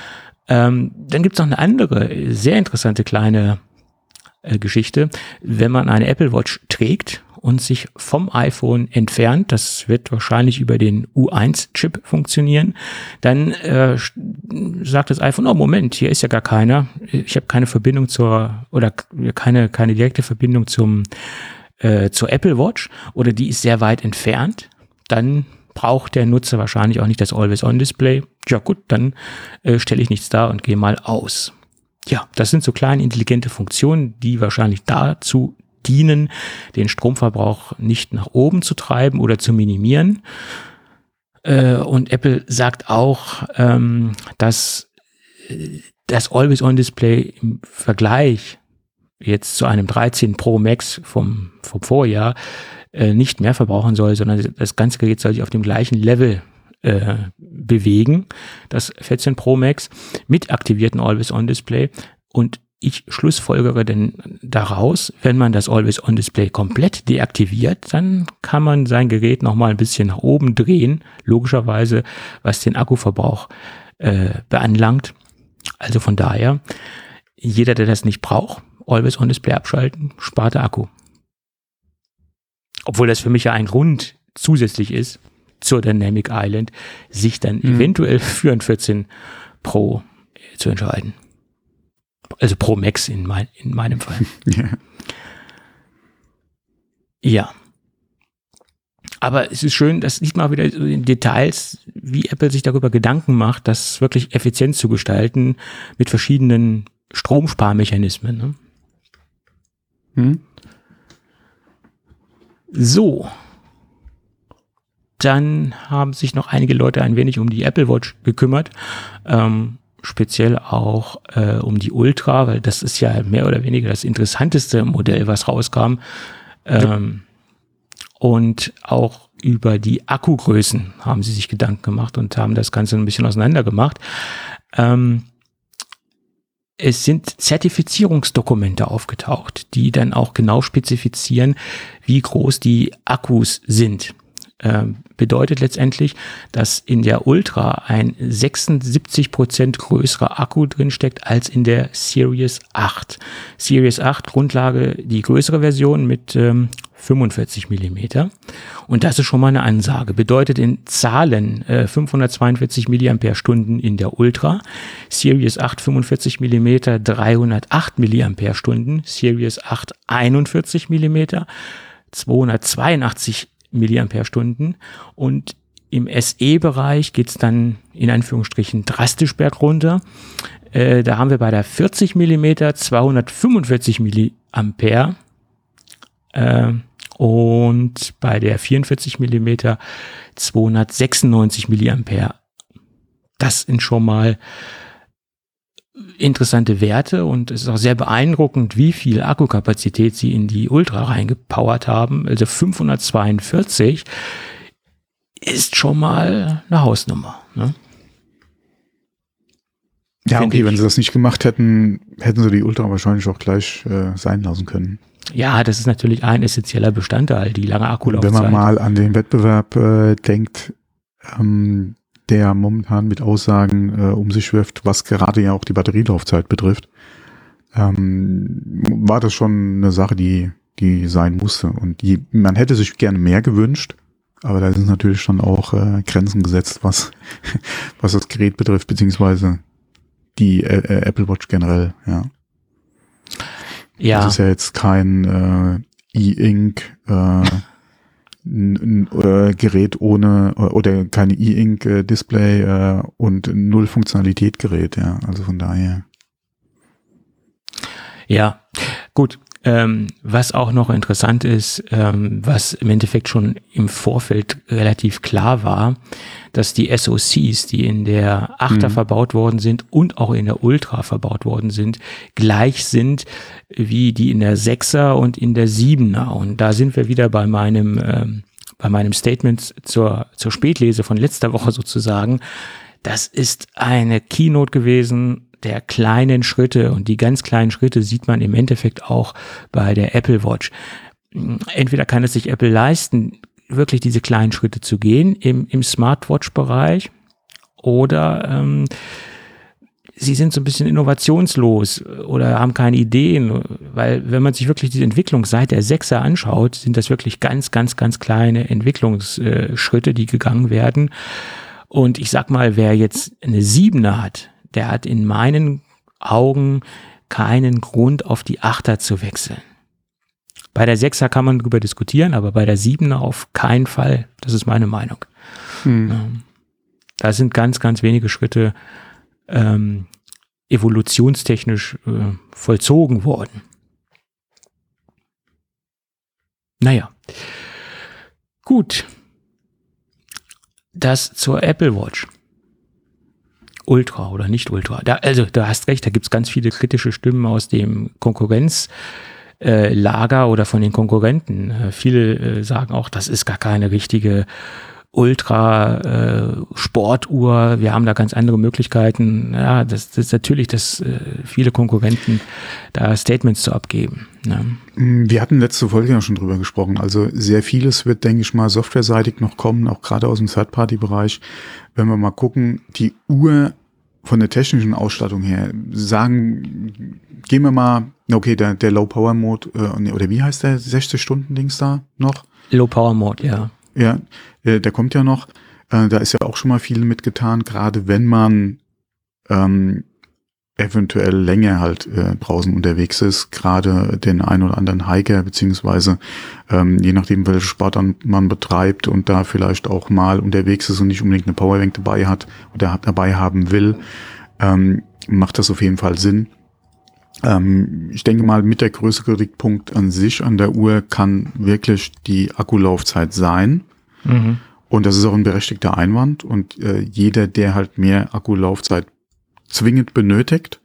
Ähm, dann gibt es noch eine andere, sehr interessante kleine äh, Geschichte. Wenn man eine Apple Watch trägt und sich vom iPhone entfernt, das wird wahrscheinlich über den U eins Chip funktionieren, dann äh, sagt das iPhone, oh Moment, hier ist ja gar keiner. Ich habe keine Verbindung zur, oder keine, keine direkte Verbindung zum, äh, zur Apple Watch oder die ist sehr weit entfernt. Dann braucht der Nutzer wahrscheinlich auch nicht das Always-On-Display. Ja gut, dann äh, stelle ich nichts dar und gehe mal aus. Ja, das sind so kleine intelligente Funktionen, die wahrscheinlich dazu dienen, den Stromverbrauch nicht nach oben zu treiben oder zu minimieren. Äh, und Apple sagt auch, ähm, dass das Always-On-Display im Vergleich jetzt zu einem dreizehn Pro Max vom, vom Vorjahr nicht mehr verbrauchen soll, sondern das ganze Gerät soll sich auf dem gleichen Level äh, bewegen, das vierzehn Pro Max mit aktiviertem Always-On-Display. Und ich schlussfolgere denn daraus, wenn man das Always-On-Display komplett deaktiviert, dann kann man sein Gerät nochmal ein bisschen nach oben drehen, logischerweise, was den Akkuverbrauch äh, beanlangt. Also von daher, jeder, der das nicht braucht, Always-On-Display abschalten, spart der Akku. Obwohl das für mich ja ein Grund zusätzlich ist, zur Dynamic Island, sich dann mhm. eventuell für ein vierzehn Pro zu entscheiden. Also Pro Max in, mein, in meinem Fall. Ja. Ja. Aber es ist schön, das sieht man wieder in Details, wie Apple sich darüber Gedanken macht, das wirklich effizient zu gestalten mit verschiedenen Stromsparmechanismen. Ne? Mhm. So, dann haben sich noch einige Leute ein wenig um die Apple Watch gekümmert, ähm, speziell auch äh, um die Ultra, weil das ist ja mehr oder weniger das interessanteste Modell, was rauskam. Ähm, und auch über die Akkugrößen haben sie sich Gedanken gemacht und haben das Ganze ein bisschen auseinander gemacht. Ähm, Es sind Zertifizierungsdokumente aufgetaucht, die dann auch genau spezifizieren, wie groß die Akkus sind. Ähm, bedeutet letztendlich, dass in der Ultra ein sechsundsiebzig Prozent größerer Akku drinsteckt als in der Series acht. Series acht, Grundlage, die größere Version mit ähm, fünfundvierzig Millimeter. Und das ist schon mal eine Ansage. Bedeutet in Zahlen äh, fünfhundertzweiundvierzig Milliampere-Stunden in der Ultra, Series acht fünfundvierzig Millimeter, dreihundertacht Milliampere-Stunden, Series acht einundvierzig Millimeter, zweihundertzweiundachtzig Milliampere-Stunden und im S E-Bereich geht es dann in Anführungsstrichen drastisch bergunter. Äh, da haben wir bei der vierzig Millimeter zweihundertfünfundvierzig Milliampere äh, und bei der vierundvierzig Millimeter zweihundertsechsundneunzig Milliampere. das sind schon mal interessante Werte und es ist auch sehr beeindruckend, wie viel Akkukapazität sie in die Ultra reingepowert haben. Also fünfhundertzweiundvierzig ist schon mal eine Hausnummer. Ne? Ja, Find okay, ich. wenn sie das nicht gemacht hätten, hätten sie die Ultra wahrscheinlich auch gleich äh, sein lassen können. Ja, das ist natürlich ein essentieller Bestandteil, die lange Akkulaufzeit. Wenn man mal an den Wettbewerb äh, denkt, ähm, der momentan mit Aussagen äh, um sich wirft, was gerade ja auch die Batterielaufzeit betrifft, ähm, war das schon eine Sache, die die sein musste. Und die, man hätte sich gerne mehr gewünscht, aber da sind natürlich schon auch äh, Grenzen gesetzt, was was das Gerät betrifft, beziehungsweise die äh, Apple Watch generell, ja. Ja. Das ist ja jetzt kein äh, E-Ink äh, n, n, äh, Gerät ohne oder kein E-Ink äh, Display äh, und null Funktionalität Gerät, ja. Also von daher. Ja, gut. Ähm, was auch noch interessant ist, ähm, was im Endeffekt schon im Vorfeld relativ klar war, dass die S O Cs, die in der Achter mhm. verbaut worden sind und auch in der Ultra verbaut worden sind, gleich sind wie die in der Sechser und in der Siebener. Und da sind wir wieder bei meinem, ähm, bei meinem Statement zur, zur Spätlese von letzter Woche sozusagen. Das ist eine Keynote gewesen der kleinen Schritte, und die ganz kleinen Schritte sieht man im Endeffekt auch bei der Apple Watch. Entweder kann es sich Apple leisten, wirklich diese kleinen Schritte zu gehen im, im Smartwatch-Bereich, oder ähm, sie sind so ein bisschen innovationslos oder haben keine Ideen, weil wenn man sich wirklich die Entwicklung seit der Sechser anschaut, sind das wirklich ganz, ganz, ganz kleine Entwicklungsschritte, die gegangen werden. Und ich sag mal, wer jetzt eine Siebener hat, der hat in meinen Augen keinen Grund, auf die Achter zu wechseln. Bei der Sechser kann man drüber diskutieren, aber bei der Siebener auf keinen Fall. Das ist meine Meinung. Hm. Da sind ganz, ganz wenige Schritte ähm, evolutionstechnisch äh, vollzogen worden. Naja. Gut. Das zur Apple Watch. Ultra oder nicht Ultra. Da, also du hast recht, da gibt es ganz viele kritische Stimmen aus dem Konkurrenzlager äh, oder von den Konkurrenten. Äh, viele äh, sagen auch, das ist gar keine richtige Ultra-Sportuhr. Äh, Wir haben da ganz andere Möglichkeiten. Ja, das, das ist natürlich, dass äh, viele Konkurrenten da Statements zu abgeben. Ja. Wir hatten letzte Folge ja schon drüber gesprochen. Also sehr vieles wird, denke ich mal, softwareseitig noch kommen, auch gerade aus dem Third-Party-Bereich. Wenn wir mal gucken, die Uhr von der technischen Ausstattung her, sagen, gehen wir mal, okay, der, der Low-Power-Mode, äh, oder wie heißt der sechzig-Stunden-Dings da noch? Low-Power-Mode, ja. Ja, äh, der kommt ja noch. Äh, da ist ja auch schon mal viel mitgetan, gerade wenn man ähm, eventuell länger halt äh, draußen unterwegs ist, gerade den ein oder anderen Hiker, beziehungsweise ähm, je nachdem, welche Sportart man betreibt und da vielleicht auch mal unterwegs ist und nicht unbedingt eine Powerbank dabei hat oder dabei haben will, ähm, macht das auf jeden Fall Sinn. Ähm, ich denke mal, mit der größte Kritikpunkt an sich an der Uhr kann wirklich die Akkulaufzeit sein. Mhm. Und das ist auch ein berechtigter Einwand. Und äh, jeder, der halt mehr Akkulaufzeit zwingend benötigt,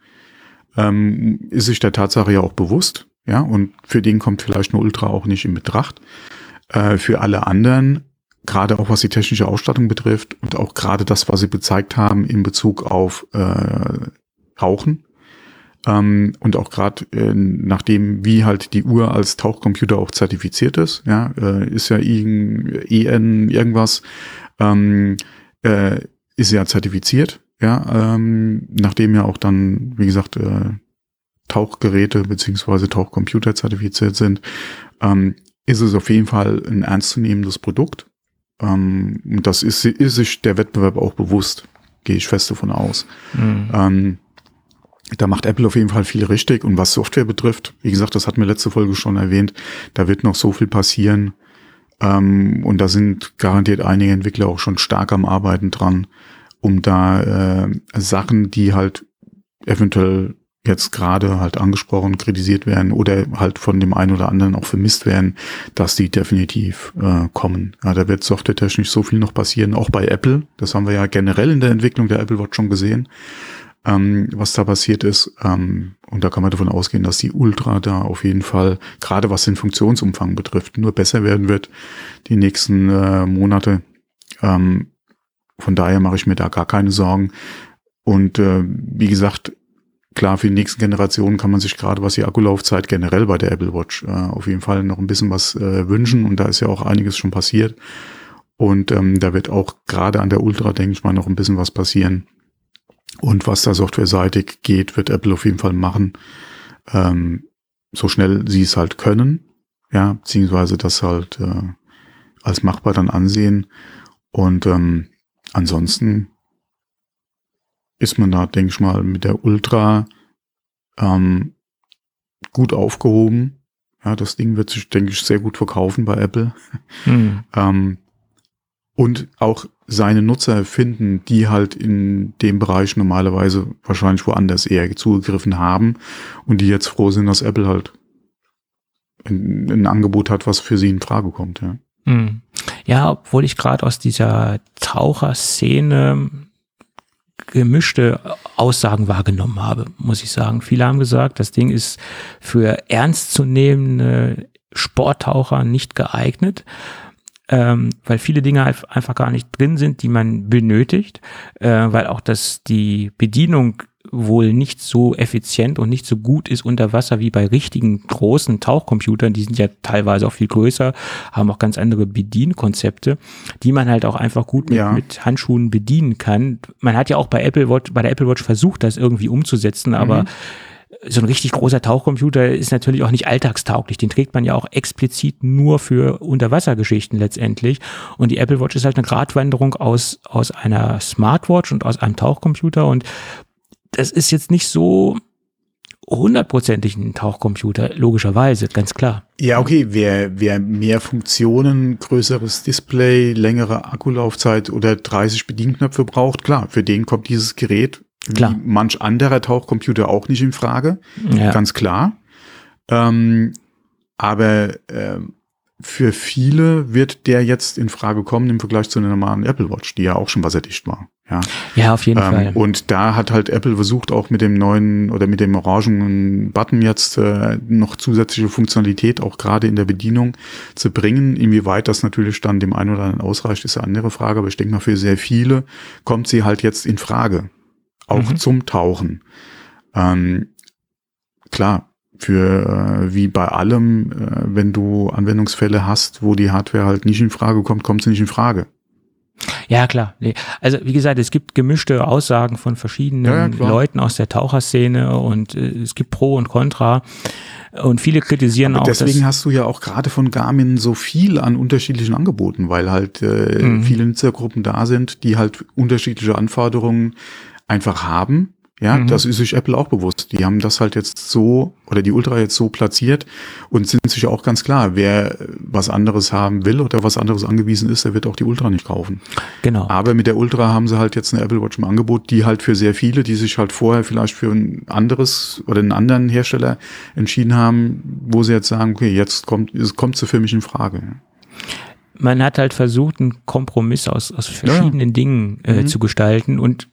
ähm, ist sich der Tatsache ja auch bewusst, ja, und für den kommt vielleicht eine Ultra auch nicht in Betracht. Äh, für alle anderen, gerade auch was die technische Ausstattung betrifft und auch gerade das, was sie gezeigt haben in Bezug auf äh, Tauchen, ähm, und auch gerade äh, nachdem, wie halt die Uhr als Tauchcomputer auch zertifiziert ist, ja, äh, ist ja E N irgendwas, ähm, äh, ist ja zertifiziert. Ja, ähm, nachdem ja auch dann, wie gesagt, äh, Tauchgeräte beziehungsweise Tauchcomputer zertifiziert sind, ähm, ist es auf jeden Fall ein ernstzunehmendes Produkt. Ähm, und das ist, ist sich der Wettbewerb auch bewusst, gehe ich fest davon aus. Mhm. Ähm, da macht Apple auf jeden Fall viel richtig. Und was Software betrifft, wie gesagt, das hatten wir letzte Folge schon erwähnt, da wird noch so viel passieren. Ähm, und da sind garantiert einige Entwickler auch schon stark am Arbeiten dran, um da äh, Sachen, die halt eventuell jetzt gerade halt angesprochen, kritisiert werden oder halt von dem einen oder anderen auch vermisst werden, dass die definitiv äh, kommen. Ja, da wird softwaretechnisch so viel noch passieren, auch bei Apple. Das haben wir ja generell in der Entwicklung der Apple Watch schon gesehen, ähm, was da passiert ist. Ähm, und da kann man davon ausgehen, dass die Ultra da auf jeden Fall, gerade was den Funktionsumfang betrifft, nur besser werden wird die nächsten äh, Monate. Ähm, von daher mache ich mir da gar keine Sorgen. Und äh, wie gesagt, klar, für die nächsten Generationen kann man sich gerade, was die Akkulaufzeit generell bei der Apple Watch äh, auf jeden Fall noch ein bisschen was äh, wünschen. Und da ist ja auch einiges schon passiert. Und ähm, da wird auch gerade an der Ultra, denke ich mal, noch ein bisschen was passieren. Und was da softwareseitig geht, wird Apple auf jeden Fall machen. Ähm, so schnell sie es halt können. Ja, beziehungsweise das halt äh, als machbar dann ansehen. Und ähm, ansonsten ist man da, denke ich mal, mit der Ultra ähm, gut aufgehoben. Ja, das Ding wird sich, denke ich, sehr gut verkaufen bei Apple. Mhm. ähm, und auch seine Nutzer finden, die halt in dem Bereich normalerweise wahrscheinlich woanders eher zugegriffen haben und die jetzt froh sind, dass Apple halt ein, ein Angebot hat, was für sie in Frage kommt. Ja, mhm. Ja, obwohl ich gerade aus dieser Taucherszene gemischte Aussagen wahrgenommen habe, muss ich sagen. Viele haben gesagt, das Ding ist für ernstzunehmende Sporttaucher nicht geeignet, ähm, weil viele Dinge einfach gar nicht drin sind, die man benötigt, äh, weil auch das die Bedienung wohl nicht so effizient und nicht so gut ist unter Wasser wie bei richtigen großen Tauchcomputern. Die sind ja teilweise auch viel größer, haben auch ganz andere Bedienkonzepte, die man halt auch einfach gut mit, ja. mit Handschuhen bedienen kann. Man hat ja auch bei Apple Watch, bei der Apple Watch versucht, das irgendwie umzusetzen, aber mhm. so ein richtig großer Tauchcomputer ist natürlich auch nicht alltagstauglich. Den trägt man ja auch explizit nur für Unterwassergeschichten letztendlich. Und die Apple Watch ist halt eine Gratwanderung aus, aus einer Smartwatch und aus einem Tauchcomputer, und das ist jetzt nicht so hundertprozentig ein Tauchcomputer, logischerweise, ganz klar. Ja, okay, wer, wer mehr Funktionen, größeres Display, längere Akkulaufzeit oder dreißig Bedienknöpfe braucht, klar, für den kommt dieses Gerät, klar, wie manch anderer Tauchcomputer auch nicht in Frage, ja. Ganz klar. Ähm, aber ähm, für viele wird der jetzt in Frage kommen im Vergleich zu einer normalen Apple Watch, die ja auch schon wasserdicht war. Ja, ja, auf jeden ähm, Fall. Und da hat halt Apple versucht, auch mit dem neuen oder mit dem orangenen Button jetzt äh, noch zusätzliche Funktionalität auch gerade in der Bedienung zu bringen. Inwieweit das natürlich dann dem einen oder anderen ausreicht, ist eine andere Frage. Aber ich denke mal, für sehr viele kommt sie halt jetzt in Frage. Auch mhm. zum Tauchen. Ähm, klar, für äh, wie bei allem, äh, wenn du Anwendungsfälle hast, wo die Hardware halt nicht in Frage kommt, kommt sie nicht in Frage. Ja, klar. Nee. Also wie gesagt, es gibt gemischte Aussagen von verschiedenen ja, Leuten aus der Taucherszene und äh, es gibt Pro und Contra und viele kritisieren aber auch. Deswegen hast du ja auch gerade von Garmin so viel an unterschiedlichen Angeboten, weil halt äh, mhm. viele Nutzergruppen da sind, die halt unterschiedliche Anforderungen einfach haben. Ja, mhm. das ist sich Apple auch bewusst. Die haben das halt jetzt so, oder die Ultra jetzt so platziert und sind sich auch ganz klar, wer was anderes haben will oder was anderes angewiesen ist, der wird auch die Ultra nicht kaufen. Genau. Aber mit der Ultra haben sie halt jetzt eine Apple Watch im Angebot, die halt für sehr viele, die sich halt vorher vielleicht für ein anderes oder einen anderen Hersteller entschieden haben, wo sie jetzt sagen, okay, jetzt kommt, kommt sie für mich in Frage. Man hat halt versucht, einen Kompromiss aus, aus verschiedenen ja. Dingen äh, mhm. zu gestalten, und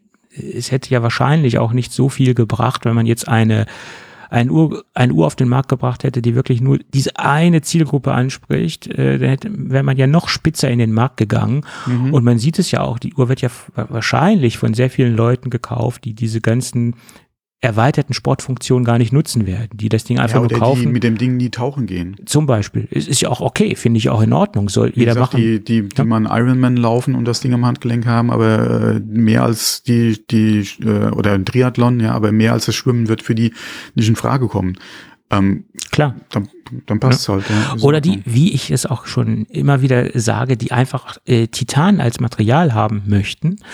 es hätte ja wahrscheinlich auch nicht so viel gebracht, wenn man jetzt eine, eine Uhr, eine Uhr auf den Markt gebracht hätte, die wirklich nur diese eine Zielgruppe anspricht. Äh, dann hätte, wäre man ja noch spitzer in den Markt gegangen. Mhm. Und man sieht es ja auch, die Uhr wird ja wahrscheinlich von sehr vielen Leuten gekauft, die diese ganzen erweiterten Sportfunktionen gar nicht nutzen werden, die das Ding einfach ja, oder nur kaufen. Die mit dem Ding nie tauchen gehen. Zum Beispiel. Es ist ja auch okay, finde ich auch in Ordnung. Soll Wie jeder gesagt, machen. Die, die, die ja. man Ironman laufen und das Ding am Handgelenk haben, aber äh, mehr als die, die äh, oder ein Triathlon, ja, aber mehr als das Schwimmen wird für die nicht in Frage kommen. Ähm, Klar. Dann, dann passt ja. es halt. Ja. Oder die, wie ich es auch schon immer wieder sage, die einfach äh, Titan als Material haben möchten.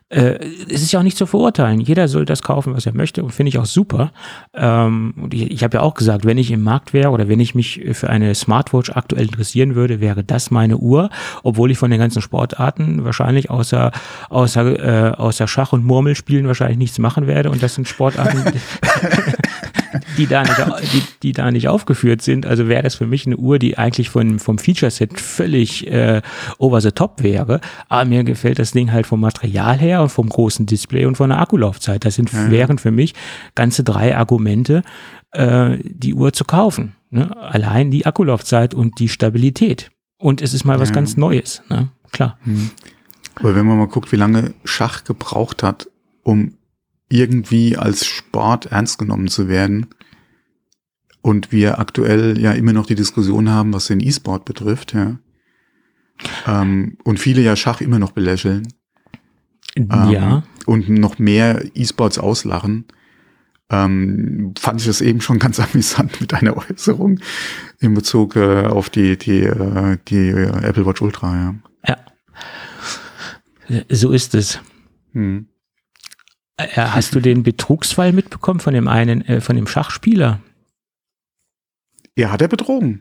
Äh, es ist ja auch nicht zu verurteilen. Jeder soll das kaufen, was er möchte, und finde ich auch super. Ähm, und ich, ich habe ja auch gesagt, wenn ich im Markt wäre oder wenn ich mich für eine Smartwatch aktuell interessieren würde, wäre das meine Uhr, obwohl ich von den ganzen Sportarten wahrscheinlich außer außer äh, außer Schach und Murmelspielen wahrscheinlich nichts machen werde, und das sind Sportarten, die da nicht, die, die da nicht aufgeführt sind. Also wäre das für mich eine Uhr, die eigentlich von, vom Feature-Set völlig äh, over the top wäre. Aber mir gefällt das Ding halt vom Material her und vom großen Display und von der Akkulaufzeit. Das sind, ja. wären für mich ganze drei Argumente, äh, die Uhr zu kaufen. Ne? Allein die Akkulaufzeit und die Stabilität. Und es ist mal was ja. ganz Neues. Ne? Klar. Mhm. Aber wenn man mal guckt, wie lange Schach gebraucht hat, um irgendwie als Sport ernst genommen zu werden, und wir aktuell ja immer noch die Diskussion haben, was den E-Sport betrifft, ja, ähm, und viele ja Schach immer noch belächeln, ähm, ja, und noch mehr E-Sports auslachen, ähm, fand ich das eben schon ganz amüsant mit einer Äußerung in Bezug äh, auf die die äh, die äh, Apple Watch Ultra, ja. Ja, so ist es. Hm. Hast du den Betrugsfall mitbekommen von dem einen, äh, von dem Schachspieler? Ja, hat er betrogen.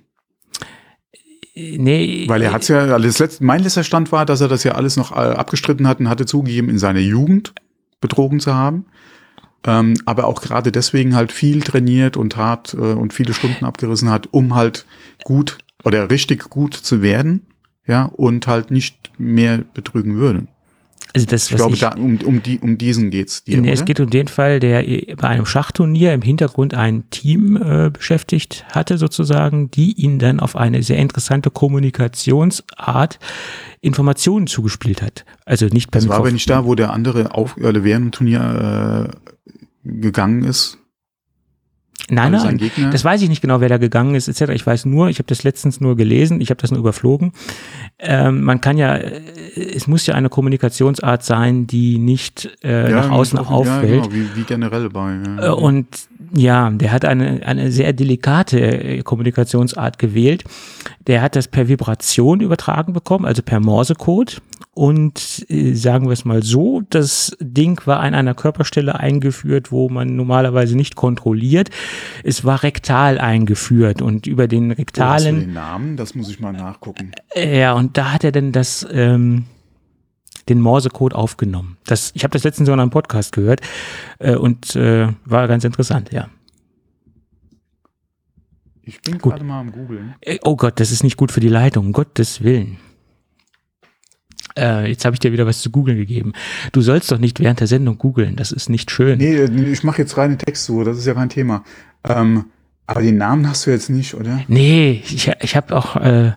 Nee. Weil er hat's ja, also das letzte, mein letzter Stand war, dass er das ja alles noch äh, abgestritten hat und hatte zugegeben, in seiner Jugend betrogen zu haben. Ähm, aber auch gerade deswegen halt viel trainiert und hart äh, und viele Stunden abgerissen hat, um halt gut oder richtig gut zu werden, ja, und halt nicht mehr betrügen würde. Also das, ich glaube, ich, da, um, um, die, um diesen geht's dir, nee, es geht um den Fall, der bei einem Schachturnier im Hintergrund ein Team äh, beschäftigt hatte, sozusagen, die ihn dann auf eine sehr interessante Kommunikationsart Informationen zugespielt hat. Also nicht beim Das war aber nicht da, wo der andere auf, oder während dem Turnier äh, gegangen ist. Nein, nein, das weiß ich nicht genau, wer da gegangen ist, et cetera. Ich weiß nur, ich habe das letztens nur gelesen, ich habe das nur überflogen. Ähm, man kann ja, es muss ja eine Kommunikationsart sein, die nicht äh, ja, nach außen offen, auffällt. Ja, genau, wie, wie generell bei. Ja. Und ja, der hat eine, eine sehr delikate Kommunikationsart gewählt. Der hat das per Vibration übertragen bekommen, also per Morsecode. Und äh, sagen wir es mal so, das Ding war an einer Körperstelle eingeführt, wo man normalerweise nicht kontrolliert. Es war rektal eingeführt und über den rektalen... Oh, hast du den Namen? Das muss ich mal nachgucken. Äh, ja, und da hat er dann das... Ähm, den Morsecode aufgenommen. Das, ich habe das letztens so in einem Podcast gehört äh, und äh, war ganz interessant, ja. Ich bin gerade mal am Googeln. Äh, oh Gott, das ist nicht gut für die Leitung, um Gottes Willen. Äh, jetzt habe ich dir wieder was zu googeln gegeben. Du sollst doch nicht während der Sendung googeln, das ist nicht schön. Nee, ich mache jetzt reine Textsuche, das ist ja kein Thema. Ähm, aber den Namen hast du jetzt nicht, oder? Nee, ich, ich habe auch... Äh,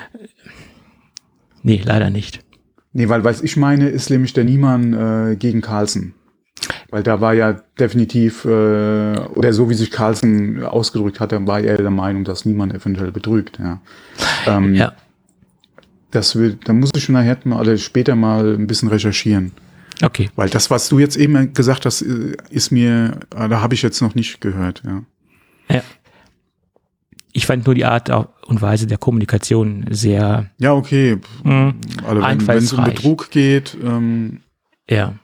nee, leider nicht. Nee, weil was ich meine, ist nämlich der Niemann äh, gegen Carlsen. Weil da war ja definitiv, äh, oder so wie sich Carlsen ausgedrückt hat, dann war er der Meinung, dass Niemann eventuell betrügt. Ja. Ähm, ja. Das will, da muss ich schon nachher mal oder später mal ein bisschen recherchieren. Okay. Weil das, was du jetzt eben gesagt hast, ist mir, da habe ich jetzt noch nicht gehört. Ja. Ja. Ich fand nur die Art und Weise der Kommunikation sehr ja, okay. mh, also wenn es um Betrug geht. Ähm, ja.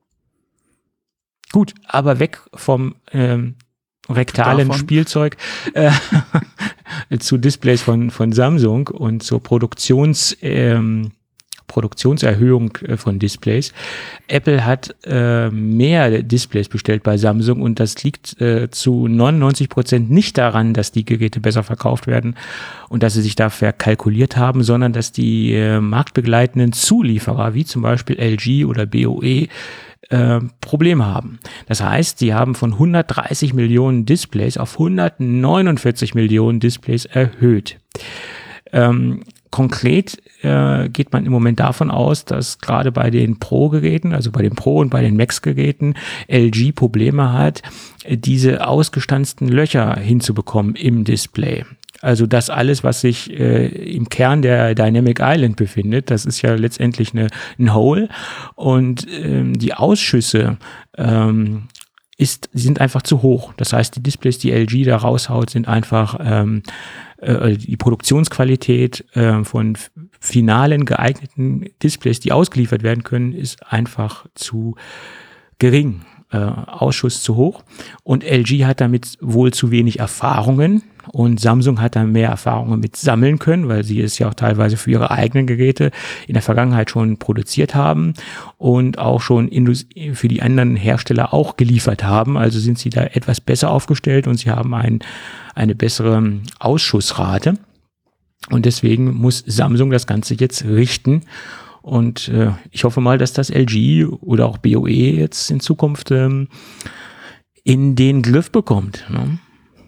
Gut, aber weg vom ähm, rektalen davon. Spielzeug äh, zu Displays von, von Samsung und zur Produktions, ähm, Produktionserhöhung von Displays. Apple hat äh, mehr Displays bestellt bei Samsung und das liegt äh, zu neunundneunzig Prozent nicht daran, dass die Geräte besser verkauft werden und dass sie sich da verkalkuliert haben, sondern dass die äh, marktbegleitenden Zulieferer, wie zum Beispiel L G oder B O E, äh, Probleme haben. Das heißt, sie haben von hundertdreißig Millionen Displays auf hundertneunundvierzig Millionen Displays erhöht. Ähm, Konkret äh, geht man im Moment davon aus, dass gerade bei den Pro-Geräten, also bei den Pro- und bei den Max-Geräten, L G Probleme hat, diese ausgestanzten Löcher hinzubekommen im Display. Also das alles, was sich äh, im Kern der Dynamic Island befindet, das ist ja letztendlich eine, ein Hole und ähm, die Ausschüsse ähm, ist, die sind einfach zu hoch. Das heißt, die Displays, die L G da raushaut, sind einfach ähm, äh, die Produktionsqualität äh, von finalen geeigneten Displays, die ausgeliefert werden können, ist einfach zu gering. Äh, Ausschuss zu hoch. Und L G hat damit wohl zu wenig Erfahrungen und Samsung hat dann mehr Erfahrungen mit sammeln können, weil sie es ja auch teilweise für ihre eigenen Geräte in der Vergangenheit schon produziert haben und auch schon für die anderen Hersteller auch geliefert haben. Also sind sie da etwas besser aufgestellt und sie haben ein, eine bessere Ausschussrate. Und deswegen muss Samsung das Ganze jetzt richten. Und äh, ich hoffe mal, dass das L G oder auch B O E jetzt in Zukunft ähm, in den Griff bekommt. Ne?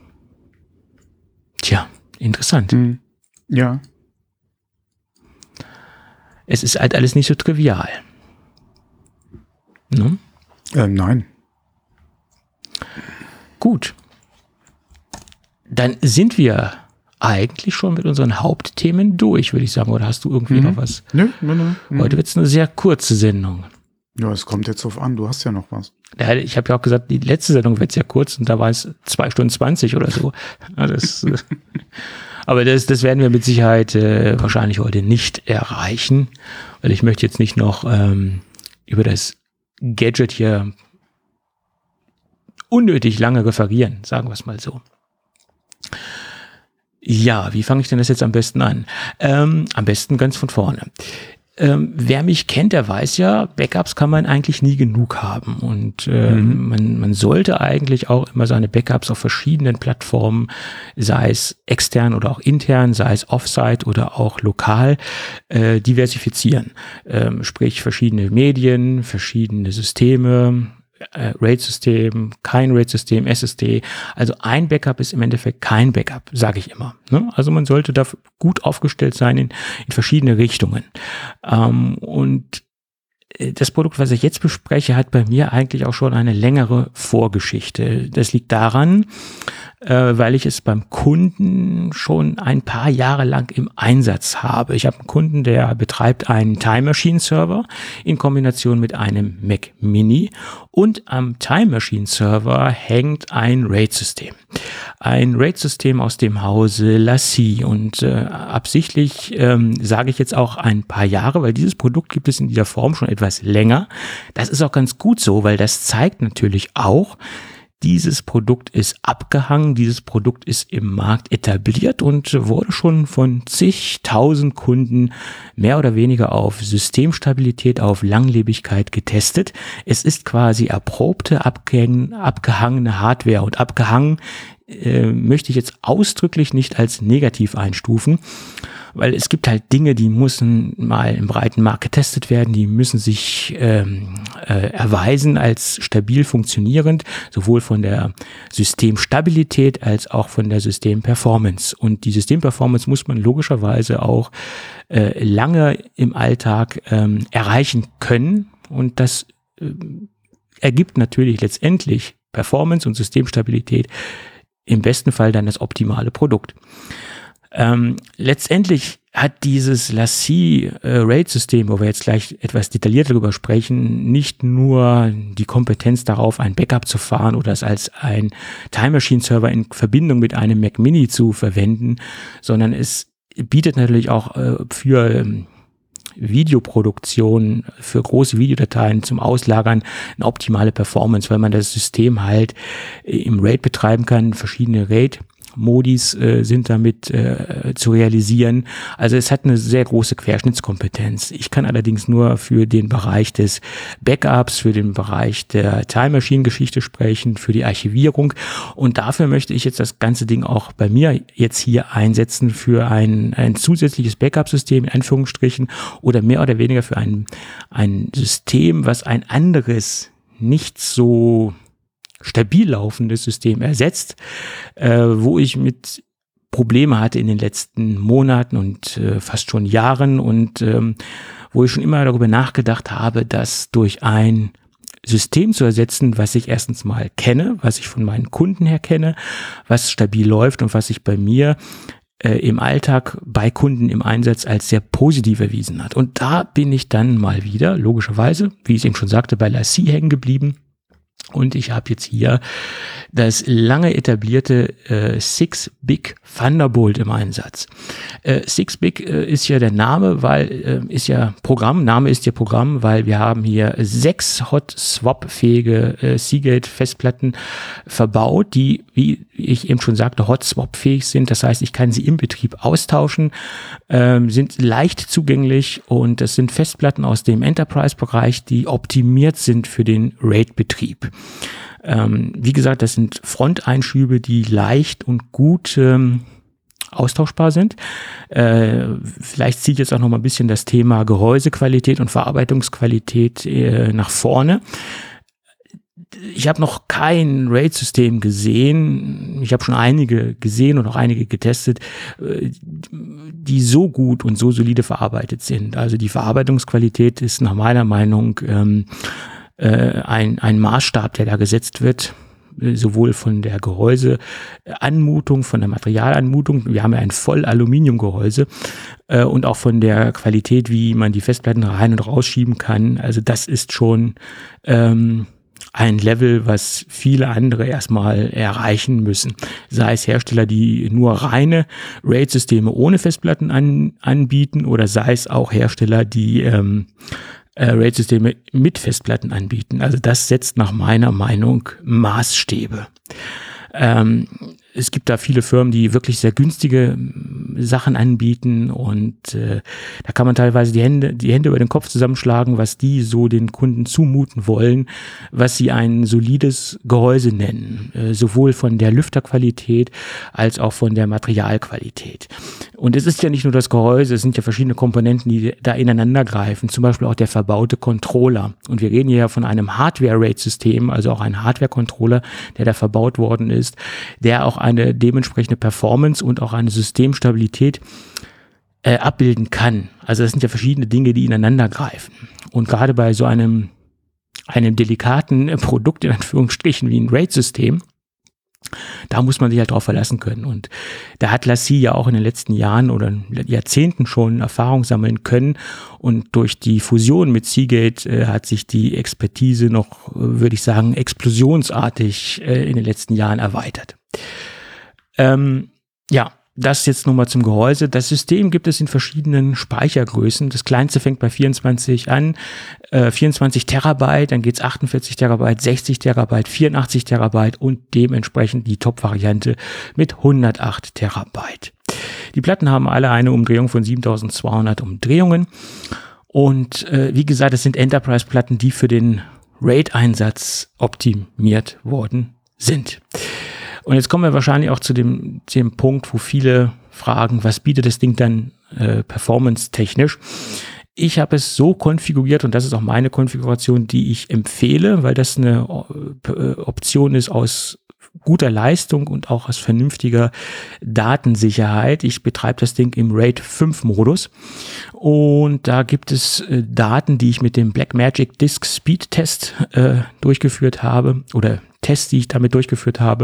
Tja, interessant. Mhm. Ja. Es ist halt alles nicht so trivial. Ne? Ähm, nein. Gut. Dann sind wir eigentlich schon mit unseren Hauptthemen durch, würde ich sagen. Oder hast du irgendwie mhm. noch was? Nö, nö, nö. Mhm. Heute wird es eine sehr kurze Sendung. Ja, es kommt jetzt drauf an. Du hast ja noch was. Ja, ich habe ja auch gesagt, die letzte Sendung wird sehr kurz und da war es zwei Stunden zwanzig oder so. Ja, das, aber das, das werden wir mit Sicherheit äh, wahrscheinlich heute nicht erreichen, weil ich möchte jetzt nicht noch ähm, über das Gadget hier unnötig lange referieren, sagen wir es mal so. Ja, wie fange ich denn das jetzt am besten an? Ähm, am besten ganz von vorne. Ähm, wer mich kennt, der weiß ja, Backups kann man eigentlich nie genug haben. Und ähm, mhm. man, man sollte eigentlich auch immer seine Backups auf verschiedenen Plattformen, sei es extern oder auch intern, sei es offsite oder auch lokal, äh, diversifizieren. Ähm, sprich verschiedene Medien, verschiedene Systeme, Äh, RAID-System, kein RAID-System, S S D. Also ein Backup ist im Endeffekt kein Backup, sage ich immer. Ne? Also man sollte da gut aufgestellt sein in, in verschiedene Richtungen. Ähm, und das Produkt, was ich jetzt bespreche, hat bei mir eigentlich auch schon eine längere Vorgeschichte. Das liegt daran, äh, weil ich es beim Kunden schon ein paar Jahre lang im Einsatz habe. Ich habe einen Kunden, der betreibt einen Time Machine Server in Kombination mit einem Mac Mini und am Time Machine Server hängt ein RAID-System. Ein RAID-System aus dem Hause LaCie und äh, absichtlich ähm, sage ich jetzt auch ein paar Jahre, weil dieses Produkt gibt es in dieser Form schon etwas länger. Das ist auch ganz gut so, weil das zeigt natürlich auch, dieses Produkt ist abgehangen, dieses Produkt ist im Markt etabliert und wurde schon von zigtausend Kunden mehr oder weniger auf Systemstabilität, auf Langlebigkeit getestet. Es ist quasi erprobte, abgehangene Hardware und abgehangen äh, möchte ich jetzt ausdrücklich nicht als negativ einstufen, weil es gibt halt Dinge, die müssen mal im breiten Markt getestet werden, die müssen sich ähm, äh, erweisen als stabil funktionierend, sowohl von der Systemstabilität als auch von der Systemperformance. Und die Systemperformance muss man logischerweise auch äh, lange im Alltag ähm, erreichen können. Und das äh, ergibt natürlich letztendlich Performance und Systemstabilität, im besten Fall dann das optimale Produkt. Ähm, letztendlich hat dieses LaCie äh, RAID-System, wo wir jetzt gleich etwas detaillierter darüber sprechen, nicht nur die Kompetenz darauf, ein Backup zu fahren oder es als ein Time Machine Server in Verbindung mit einem Mac Mini zu verwenden, sondern es bietet natürlich auch äh, für ähm, Videoproduktion, für große Videodateien zum Auslagern eine optimale Performance, weil man das System halt im RAID betreiben kann, verschiedene RAID Modis äh, sind damit äh, zu realisieren. Also es hat eine sehr große Querschnittskompetenz. Ich kann allerdings nur für den Bereich des Backups, für den Bereich der Time Machine Geschichte sprechen, für die Archivierung. Und dafür möchte ich jetzt das ganze Ding auch bei mir jetzt hier einsetzen für ein, ein zusätzliches Backup-System, in Anführungsstrichen, oder mehr oder weniger für ein, ein System, was ein anderes nicht so stabil laufendes System ersetzt, äh, wo ich mit Probleme hatte in den letzten Monaten und äh, fast schon Jahren und ähm, wo ich schon immer darüber nachgedacht habe, das durch ein System zu ersetzen, was ich erstens mal kenne, was ich von meinen Kunden her kenne, was stabil läuft und was sich bei mir äh, im Alltag bei Kunden im Einsatz als sehr positiv erwiesen hat. Und da bin ich dann mal wieder, logischerweise, wie ich es eben schon sagte, bei LaCie hängen geblieben Und ich habe jetzt hier das lange etablierte äh, six big Thunderbolt im Einsatz. Äh, six big äh, ist ja der Name, weil äh, ist ja Programm, Name ist ja Programm, weil wir haben hier sechs Hot-Swap-fähige äh, Seagate-Festplatten verbaut, die, wie ich eben schon sagte, Hot-Swap-fähig sind. Das heißt, ich kann sie im Betrieb austauschen, äh, sind leicht zugänglich und das sind Festplatten aus dem Enterprise-Bereich, die optimiert sind für den RAID-Betrieb. Ähm, wie gesagt, das sind Fronteinschübe, die leicht und gut ähm, austauschbar sind. Äh, vielleicht zieht jetzt auch noch mal ein bisschen das Thema Gehäusequalität und Verarbeitungsqualität äh, nach vorne. Ich habe noch kein RAID-System gesehen. Ich habe schon einige gesehen und auch einige getestet, die so gut und so solide verarbeitet sind. Also die Verarbeitungsqualität ist nach meiner Meinung ähm, äh, ein, ein Maßstab, der da gesetzt wird, sowohl von der Gehäuseanmutung, von der Materialanmutung. Wir haben ja ein Voll-Aluminium-Gehäuse äh, und auch von der Qualität, wie man die Festplatten rein und rausschieben kann. Also das ist schon ähm, ein Level, was viele andere erstmal erreichen müssen. Sei es Hersteller, die nur reine RAID-Systeme ohne Festplatten an, anbieten oder sei es auch Hersteller, die ähm, äh, RAID-Systeme mit Festplatten anbieten. Also das setzt nach meiner Meinung Maßstäbe. Ähm, es gibt da viele Firmen, die wirklich sehr günstige Sachen anbieten und äh, da kann man teilweise die Hände, die Hände über den Kopf zusammenschlagen, was die so den Kunden zumuten wollen, was sie ein solides Gehäuse nennen, äh, sowohl von der Lüfterqualität als auch von der Materialqualität. Und es ist ja nicht nur das Gehäuse, es sind ja verschiedene Komponenten, die da ineinander greifen, zum Beispiel auch der verbaute Controller. Und wir reden hier ja von einem Hardware-RAID-System, also auch ein Hardware-Controller, der da verbaut worden ist, der auch eine dementsprechende Performance und auch eine Systemstabilität äh, abbilden kann. Also das sind ja verschiedene Dinge, die ineinander greifen. Und gerade bei so einem, einem delikaten Produkt, in Anführungsstrichen, wie ein RAID-System, da muss man sich halt drauf verlassen können. Und da hat Lassie ja auch in den letzten Jahren oder Jahrzehnten schon Erfahrung sammeln können. Und durch die Fusion mit Seagate äh, hat sich die Expertise noch, äh, würde ich sagen, explosionsartig äh, in den letzten Jahren erweitert. Ähm, ja, das jetzt nochmal zum Gehäuse. Das System gibt es in verschiedenen Speichergrößen. Das kleinste fängt bei vierundzwanzig an, äh, vierundzwanzig Terabyte, dann geht's achtundvierzig Terabyte, sechzig Terabyte, vierundachtzig Terabyte und dementsprechend die Top-Variante mit hundertacht Terabyte. Die Platten haben alle eine Umdrehung von siebentausendzweihundert Umdrehungen und äh, wie gesagt, es sind Enterprise-Platten, die für den RAID-Einsatz optimiert worden sind. Und jetzt kommen wir wahrscheinlich auch zu dem, dem Punkt, wo viele fragen, was bietet das Ding dann äh, performance-technisch? Ich habe es so konfiguriert und das ist auch meine Konfiguration, die ich empfehle, weil das eine äh, Option ist aus guter Leistung und auch aus vernünftiger Datensicherheit. Ich betreibe das Ding im RAID fünf Modus und da gibt es äh, Daten, die ich mit dem Blackmagic Disk Speed Test äh, durchgeführt habe oder Tests, die ich damit durchgeführt habe.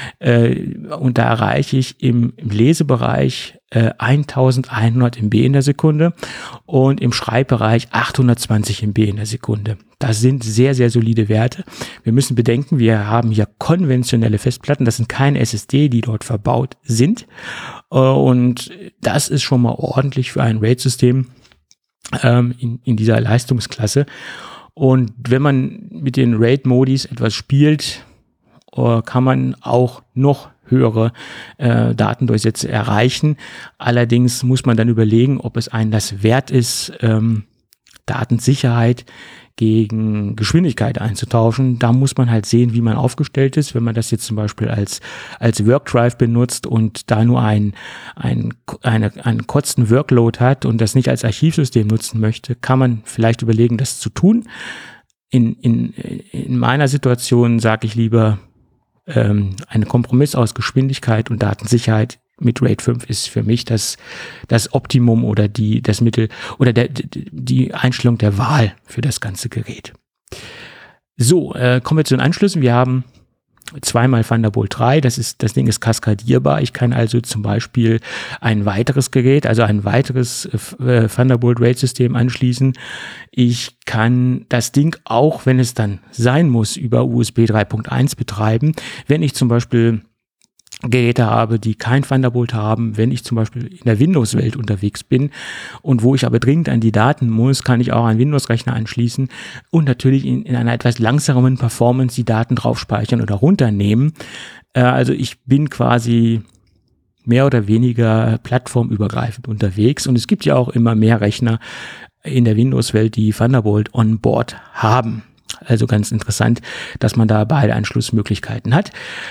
Äh, und da erreiche ich im, im Lesebereich äh, elfhundert M B in der Sekunde und im Schreibbereich achthundertzwanzig M B in der Sekunde. Das sind sehr, sehr solide Werte. Wir müssen bedenken, wir haben hier konventionelle Festplatten. Das sind keine S S D, die dort verbaut sind. Äh, und das ist schon mal ordentlich für ein RAID-System ähm, in, in dieser Leistungsklasse. Und wenn man mit den RAID-Modis etwas spielt, kann man auch noch höhere äh, Datendurchsätze erreichen. Allerdings muss man dann überlegen, ob es einen das wert ist, ähm, Datensicherheit gegen Geschwindigkeit einzutauschen. Da muss man halt sehen, wie man aufgestellt ist. Wenn man das jetzt zum Beispiel als als Workdrive benutzt und da nur ein, ein, eine, einen kurzen Workload hat und das nicht als Archivsystem nutzen möchte, kann man vielleicht überlegen, das zu tun. In, in, in meiner Situation sage ich lieber, ähm, ein Kompromiss aus Geschwindigkeit und Datensicherheit mit RAID fünf ist für mich das, das Optimum oder die, das Mittel oder der, die Einstellung der Wahl für das ganze Gerät. So, äh, kommen wir zu den Anschlüssen. Wir haben zweimal Thunderbolt drei, das ist, das Ding ist kaskadierbar. Ich kann also zum Beispiel ein weiteres Gerät, also ein weiteres äh, Thunderbolt RAID-System anschließen. Ich kann das Ding auch, wenn es dann sein muss, über U S B drei Punkt eins betreiben. Wenn ich zum Beispiel Geräte habe, die kein Thunderbolt haben, wenn ich zum Beispiel in der Windows-Welt unterwegs bin und wo ich aber dringend an die Daten muss, kann ich auch einen Windows-Rechner anschließen und natürlich in, in einer etwas langsameren Performance die Daten drauf speichern oder runternehmen. Äh, also ich bin quasi mehr oder weniger plattformübergreifend unterwegs und es gibt ja auch immer mehr Rechner in der Windows-Welt, die Thunderbolt on Board haben. Also ganz interessant, dass man da beide Anschlussmöglichkeiten hat.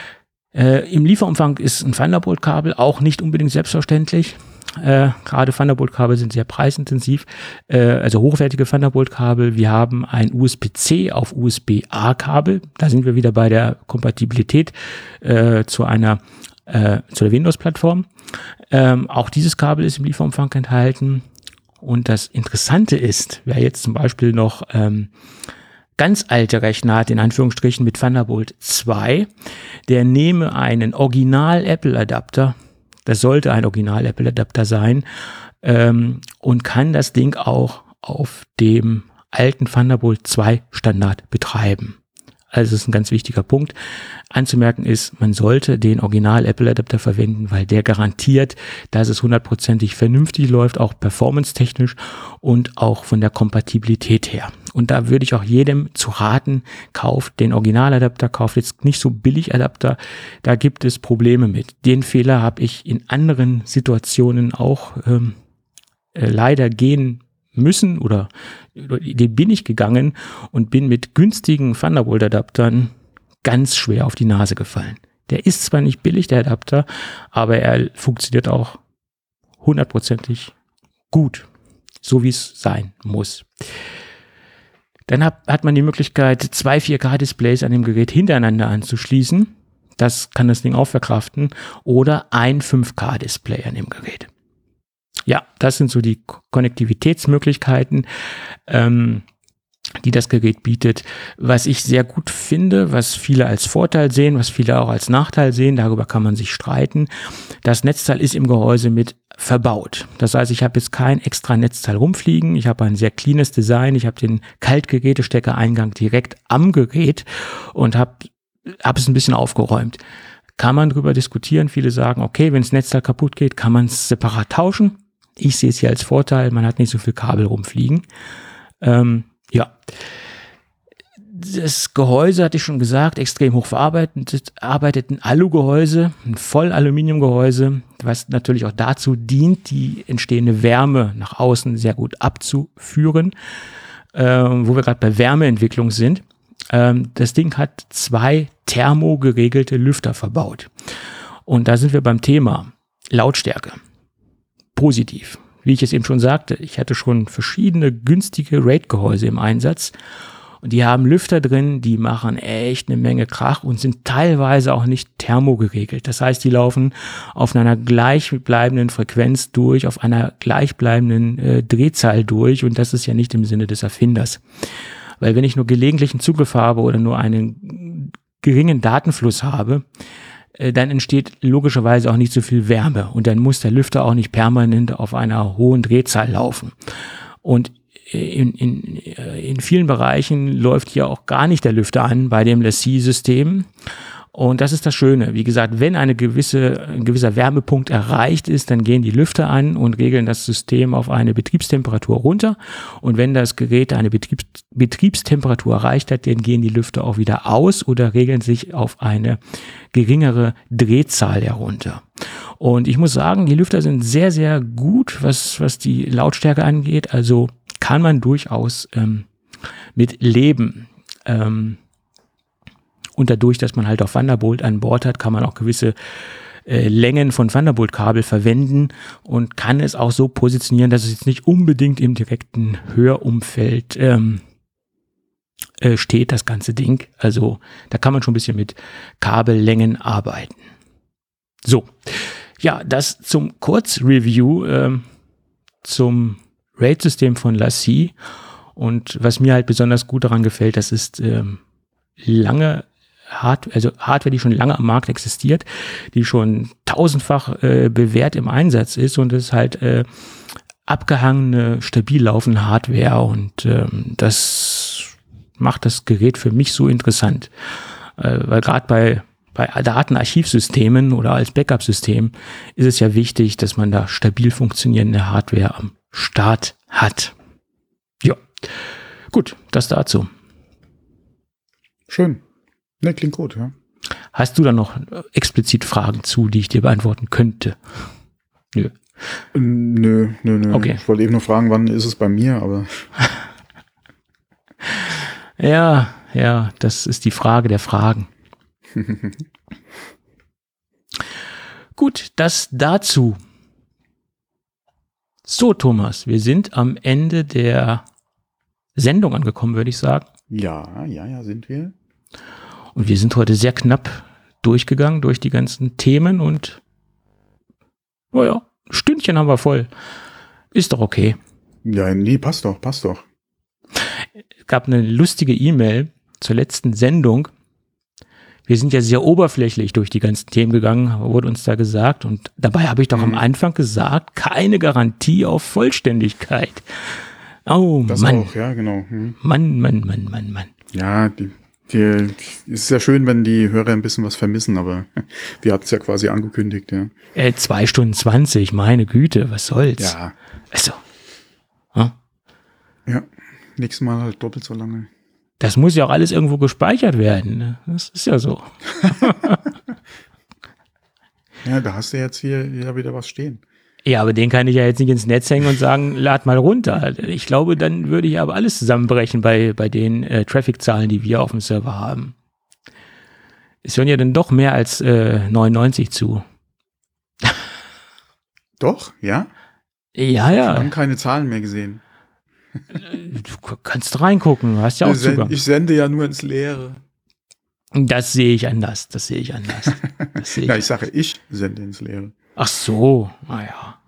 Äh, Im Lieferumfang ist ein Thunderbolt-Kabel auch nicht unbedingt selbstverständlich. Äh, gerade Thunderbolt-Kabel sind sehr preisintensiv, äh, also hochwertige Thunderbolt-Kabel. Wir haben ein U S B C auf U S B A-Kabel. Da sind wir wieder bei der Kompatibilität äh, zu einer äh, zu der Windows-Plattform. Ähm, auch dieses Kabel ist im Lieferumfang enthalten. Und das Interessante ist, wer jetzt zum Beispiel noch ähm, ganz alte Rechner hat, in Anführungsstrichen mit Thunderbolt zwei, der nehme einen Original-Apple-Adapter, das sollte ein Original-Apple-Adapter sein, ähm, und kann das Ding auch auf dem alten Thunderbolt zwei Standard betreiben. Also das ist ein ganz wichtiger Punkt. Anzumerken ist, man sollte den Original-Apple-Adapter verwenden, weil der garantiert, dass es hundertprozentig vernünftig läuft, auch performance-technisch und auch von der Kompatibilität her. Und da würde ich auch jedem zu raten, kauft den Originaladapter, kauft jetzt nicht so Billig-Adapter, da gibt es Probleme mit. Den Fehler habe ich in anderen Situationen auch ähm, äh, leider gehen müssen oder den bin ich gegangen und bin mit günstigen Thunderbolt-Adaptern ganz schwer auf die Nase gefallen. Der ist zwar nicht billig, der Adapter, aber er funktioniert auch hundertprozentig gut, so wie es sein muss. Dann hat, hat man die Möglichkeit, zwei vier K Displays an dem Gerät hintereinander anzuschließen. Das kann das Ding auch verkraften. Oder ein fünf K Display an dem Gerät. Ja, das sind so die Konnektivitätsmöglichkeiten, ähm, die das Gerät bietet. Was ich sehr gut finde, was viele als Vorteil sehen, was viele auch als Nachteil sehen, darüber kann man sich streiten. Das Netzteil ist im Gehäuse mit verbaut. Das heißt, ich habe jetzt kein extra Netzteil rumfliegen. Ich habe ein sehr cleanes Design. Ich habe den Kaltgerätesteckereingang direkt am Gerät und habe hab es ein bisschen aufgeräumt. Kann man drüber diskutieren. Viele sagen, okay, wenn das Netzteil kaputt geht, kann man es separat tauschen. Ich sehe es hier als Vorteil, man hat nicht so viel Kabel rumfliegen. Ähm, ja. Das Gehäuse, hatte ich schon gesagt, extrem hoch verarbeitet, arbeitet ein Alugehäuse, ein Vollaluminiumgehäuse, was natürlich auch dazu dient, die entstehende Wärme nach außen sehr gut abzuführen, ähm, wo wir gerade bei Wärmeentwicklung sind. Ähm, das Ding hat zwei thermogeregelte Lüfter verbaut. Und da sind wir beim Thema Lautstärke. Positiv. Wie ich es eben schon sagte, ich hatte schon verschiedene günstige RAID-Gehäuse im Einsatz und die haben Lüfter drin, die machen echt eine Menge Krach und sind teilweise auch nicht thermogeregelt. Das heißt, die laufen auf einer gleichbleibenden Frequenz durch, auf einer gleichbleibenden äh, Drehzahl durch und das ist ja nicht im Sinne des Erfinders. Weil wenn ich nur gelegentlichen Zugriff habe oder nur einen geringen Datenfluss habe, dann entsteht logischerweise auch nicht so viel Wärme und dann muss der Lüfter auch nicht permanent auf einer hohen Drehzahl laufen. Und in, in, in vielen Bereichen läuft hier auch gar nicht der Lüfter an bei dem LaCie-System. Und das ist das Schöne. Wie gesagt, wenn eine gewisse, ein gewisser Wärmepunkt erreicht ist, dann gehen die Lüfter an und regeln das System auf eine Betriebstemperatur runter. Und wenn das Gerät eine Betriebs Betriebstemperatur erreicht hat, dann gehen die Lüfter auch wieder aus oder regeln sich auf eine geringere Drehzahl herunter. Und ich muss sagen, die Lüfter sind sehr, sehr gut, was, was die Lautstärke angeht. Also kann man durchaus ähm, mit leben. Ähm, Und dadurch, dass man halt auch Thunderbolt an Bord hat, kann man auch gewisse äh, Längen von Thunderbolt-Kabel verwenden und kann es auch so positionieren, dass es jetzt nicht unbedingt im direkten Hörumfeld ähm, äh, steht, das ganze Ding. Also da kann man schon ein bisschen mit Kabellängen arbeiten. So, ja, das zum Kurzreview ähm, zum RAID-System von LaCie. Und was mir halt besonders gut daran gefällt, das ist ähm, lange Hard, also Hardware, die schon lange am Markt existiert, die schon tausendfach äh, bewährt im Einsatz ist und es ist halt äh, abgehangene, stabil laufende Hardware und ähm, das macht das Gerät für mich so interessant, äh, weil gerade bei bei Datenarchivsystemen oder als Backup-System ist es ja wichtig, dass man da stabil funktionierende Hardware am Start hat. Ja, gut, das dazu. Schön. Ne, klingt gut, ja. Hast du da noch explizit Fragen zu, die ich dir beantworten könnte? Nö. Nö, nö, nö. Okay. Ich wollte eben nur fragen, wann ist es bei mir, aber. Ja, ja, das ist die Frage der Fragen. Gut, das dazu. So, Thomas, wir sind am Ende der Sendung angekommen, würde ich sagen. Ja, ja, ja, sind wir. Und wir sind heute sehr knapp durchgegangen durch die ganzen Themen und naja, ein Stündchen haben wir voll. Ist doch okay. Ja, nee, passt doch, passt doch. Es gab eine lustige E-Mail zur letzten Sendung. Wir sind ja sehr oberflächlich durch die ganzen Themen gegangen, wurde uns da gesagt. Und dabei habe ich doch mhm. am Anfang gesagt, keine Garantie auf Vollständigkeit. Oh, das Mann. auch, ja, genau. Mhm. Mann, Mann, Mann, Mann, Mann. Ja, die, die, es ist ja schön, wenn die Hörer ein bisschen was vermissen, aber wir hatten es ja quasi angekündigt, ja. Äh, zwei Stunden zwanzig, meine Güte, was soll's? Ja. Also. Hm? Ja, nächstes Mal halt doppelt so lange. Das muss ja auch alles irgendwo gespeichert werden. Ne? Das ist ja so. Ja, da hast du jetzt hier, hier wieder was stehen. Ja, aber den kann ich ja jetzt nicht ins Netz hängen und sagen, lad mal runter. Ich glaube, dann würde ich aber alles zusammenbrechen bei, bei den äh, Traffic-Zahlen, die wir auf dem Server haben. Es hören ja dann doch mehr als äh, neunundneunzig zu. Doch, ja? Ja, ja. Wir haben keine Zahlen mehr gesehen. Du kannst reingucken, du hast ja auch Zugang. Ich sende ja nur ins Leere. Das sehe ich anders, das sehe ich anders. Das sehe ich ja, ich sage, ich sende ins Leere. Ach so, naja.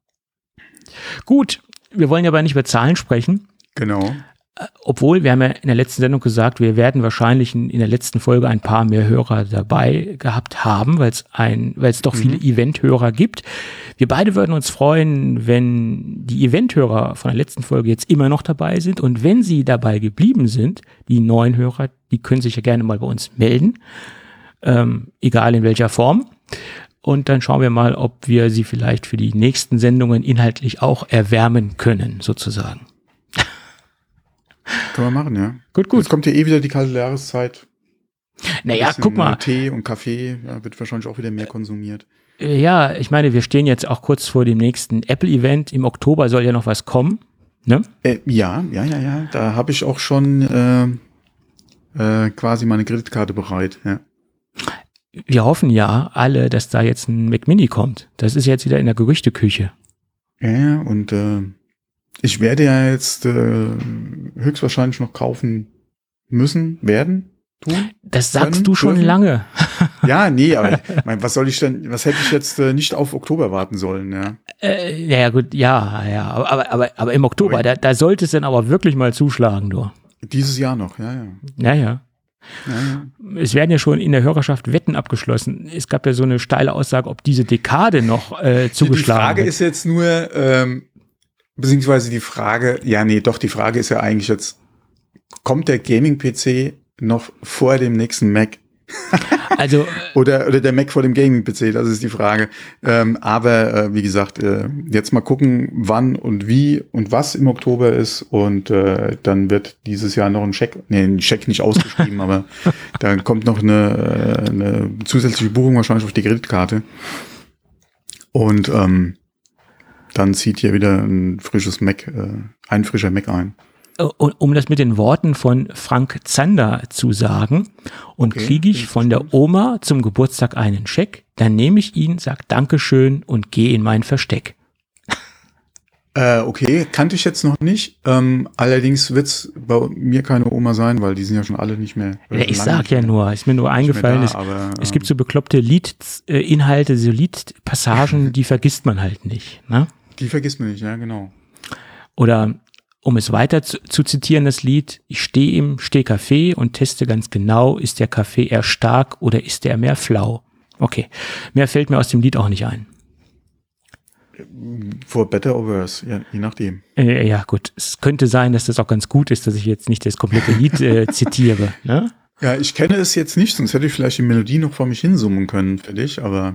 Gut, wir wollen ja aber nicht über Zahlen sprechen. Genau. Obwohl, wir haben ja in der letzten Sendung gesagt, wir werden wahrscheinlich in, in der letzten Folge ein paar mehr Hörer dabei gehabt haben, weil es ein, weil es doch viele mhm. Event-Hörer gibt. Wir beide würden uns freuen, wenn die Event-Hörer von der letzten Folge jetzt immer noch dabei sind. Und wenn sie dabei geblieben sind, die neuen Hörer, die können sich ja gerne mal bei uns melden. Ähm, egal in welcher Form. Und dann schauen wir mal, ob wir sie vielleicht für die nächsten Sendungen inhaltlich auch erwärmen können, sozusagen. Können wir machen, ja. Gut, gut. Jetzt kommt ja eh wieder die kalte Jahreszeit. Naja, guck mal. Tee und Kaffee, ja, wird wahrscheinlich auch wieder mehr konsumiert. Ja, ich meine, wir stehen jetzt auch kurz vor dem nächsten Apple-Event. Im Oktober soll ja noch was kommen, ne? Äh, ja, ja, ja, ja. Da habe ich auch schon äh, äh, quasi meine Kreditkarte bereit, ja. Wir hoffen ja alle, dass da jetzt ein Mac Mini kommt. Das ist jetzt wieder in der Gerüchteküche. Ja, und äh, ich werde ja jetzt äh, höchstwahrscheinlich noch kaufen müssen, werden, tun. Das sagst können, du schon dürfen. lange. Ja, nee, aber mein, was soll ich denn, was hätte ich jetzt äh, nicht auf Oktober warten sollen, ja? Äh, ja, gut, ja, ja, aber, aber, aber im Oktober, aber da, da sollte es dann aber wirklich mal zuschlagen, du. Dieses Jahr noch, ja, ja. Ja, ja. Ja, ja. Es werden ja schon in der Hörerschaft Wetten abgeschlossen. Es gab ja so eine steile Aussage, ob diese Dekade noch äh, zugeschlagen wird. Die Frage wird. ist jetzt nur, ähm, beziehungsweise die Frage, ja, nee, doch, die Frage ist ja eigentlich jetzt, kommt der Gaming-P C noch vor dem nächsten Mac? Also oder, oder der Mac vor dem Gaming-P C, das ist die Frage. Ähm, aber äh, wie gesagt, äh, jetzt mal gucken, wann und wie und was im Oktober ist und äh, dann wird dieses Jahr noch ein Scheck, nee, ein Scheck nicht ausgeschrieben, aber dann kommt noch eine, eine zusätzliche Buchung wahrscheinlich auf die Kreditkarte und ähm, dann zieht hier wieder ein frisches Mac, äh, ein frischer Mac ein. Um das mit den Worten von Frank Zander zu sagen, und okay, kriege ich von der Oma zum Geburtstag einen Scheck, dann nehme ich ihn, sag Dankeschön und gehe in mein Versteck. Äh, okay, kannte ich jetzt noch nicht. Ähm, allerdings wird's bei mir keine Oma sein, weil die sind ja schon alle nicht mehr. Ja, ich sag ja nur, ist mir nur eingefallen, da, es, aber, es gibt so bekloppte Liedinhalte, so Liedpassagen, die vergisst man halt nicht. Ne? Die vergisst man nicht, ja, genau. Oder um es weiter zu, zu zitieren, das Lied, ich stehe im Stehkaffee und teste ganz genau, ist der Kaffee eher stark oder ist der mehr flau? Okay, mehr fällt mir aus dem Lied auch nicht ein. For better or worse, ja, je nachdem. Äh, ja gut, es könnte sein, dass das auch ganz gut ist, dass ich jetzt nicht das komplette Lied äh, zitiere. Ne? Ja, ich kenne es jetzt nicht, sonst hätte ich vielleicht die Melodie noch vor mich hinsummen können für dich, aber...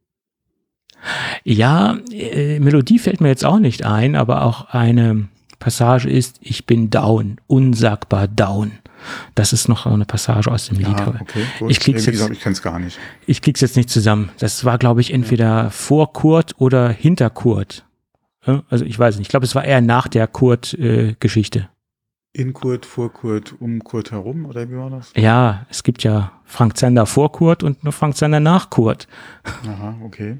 Ja, äh, Melodie fällt mir jetzt auch nicht ein, aber auch eine Passage ist, ich bin down, unsagbar down. Das ist noch eine Passage aus dem Lied. Ja, okay, gut. Ich krieg's nee, wie jetzt, gesagt, ich kenn's gar nicht. Ich krieg's jetzt nicht zusammen. Das war, glaube ich, entweder vor Kurt oder hinter Kurt. Ja, also ich weiß nicht. Ich glaube, es war eher nach der Kurt-Geschichte. Äh, In Kurt, vor Kurt, um Kurt herum, oder wie war das? Ja, es gibt ja Frank Zander vor Kurt und nur Frank Zander nach Kurt. Aha, okay.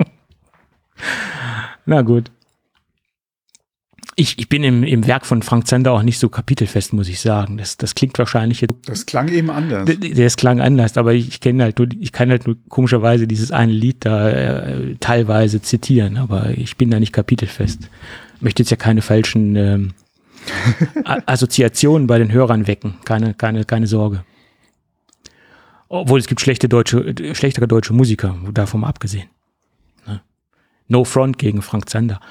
Na gut. Ich, ich bin im, im Werk von Frank Zander auch nicht so kapitelfest, muss ich sagen. Das, das klingt wahrscheinlich jetzt. Das klang eben anders. Das klang anders, aber ich, ich kenne halt nur, ich kann halt nur komischerweise dieses eine Lied da äh, teilweise zitieren, aber ich bin da nicht kapitelfest. Ich möchte jetzt ja keine falschen ähm, Assoziationen bei den Hörern wecken. Keine, keine, keine Sorge. Obwohl es gibt schlechte deutsche, schlechtere deutsche Musiker, davon mal abgesehen. No front gegen Frank Zander.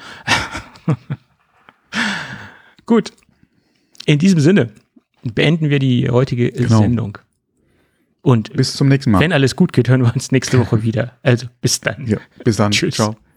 Gut. In diesem Sinne beenden wir die heutige genau. Sendung. Und bis zum nächsten Mal. Wenn alles gut geht, hören wir uns nächste Woche wieder. Also bis dann. Ja, bis dann. Tschüss. Ciao.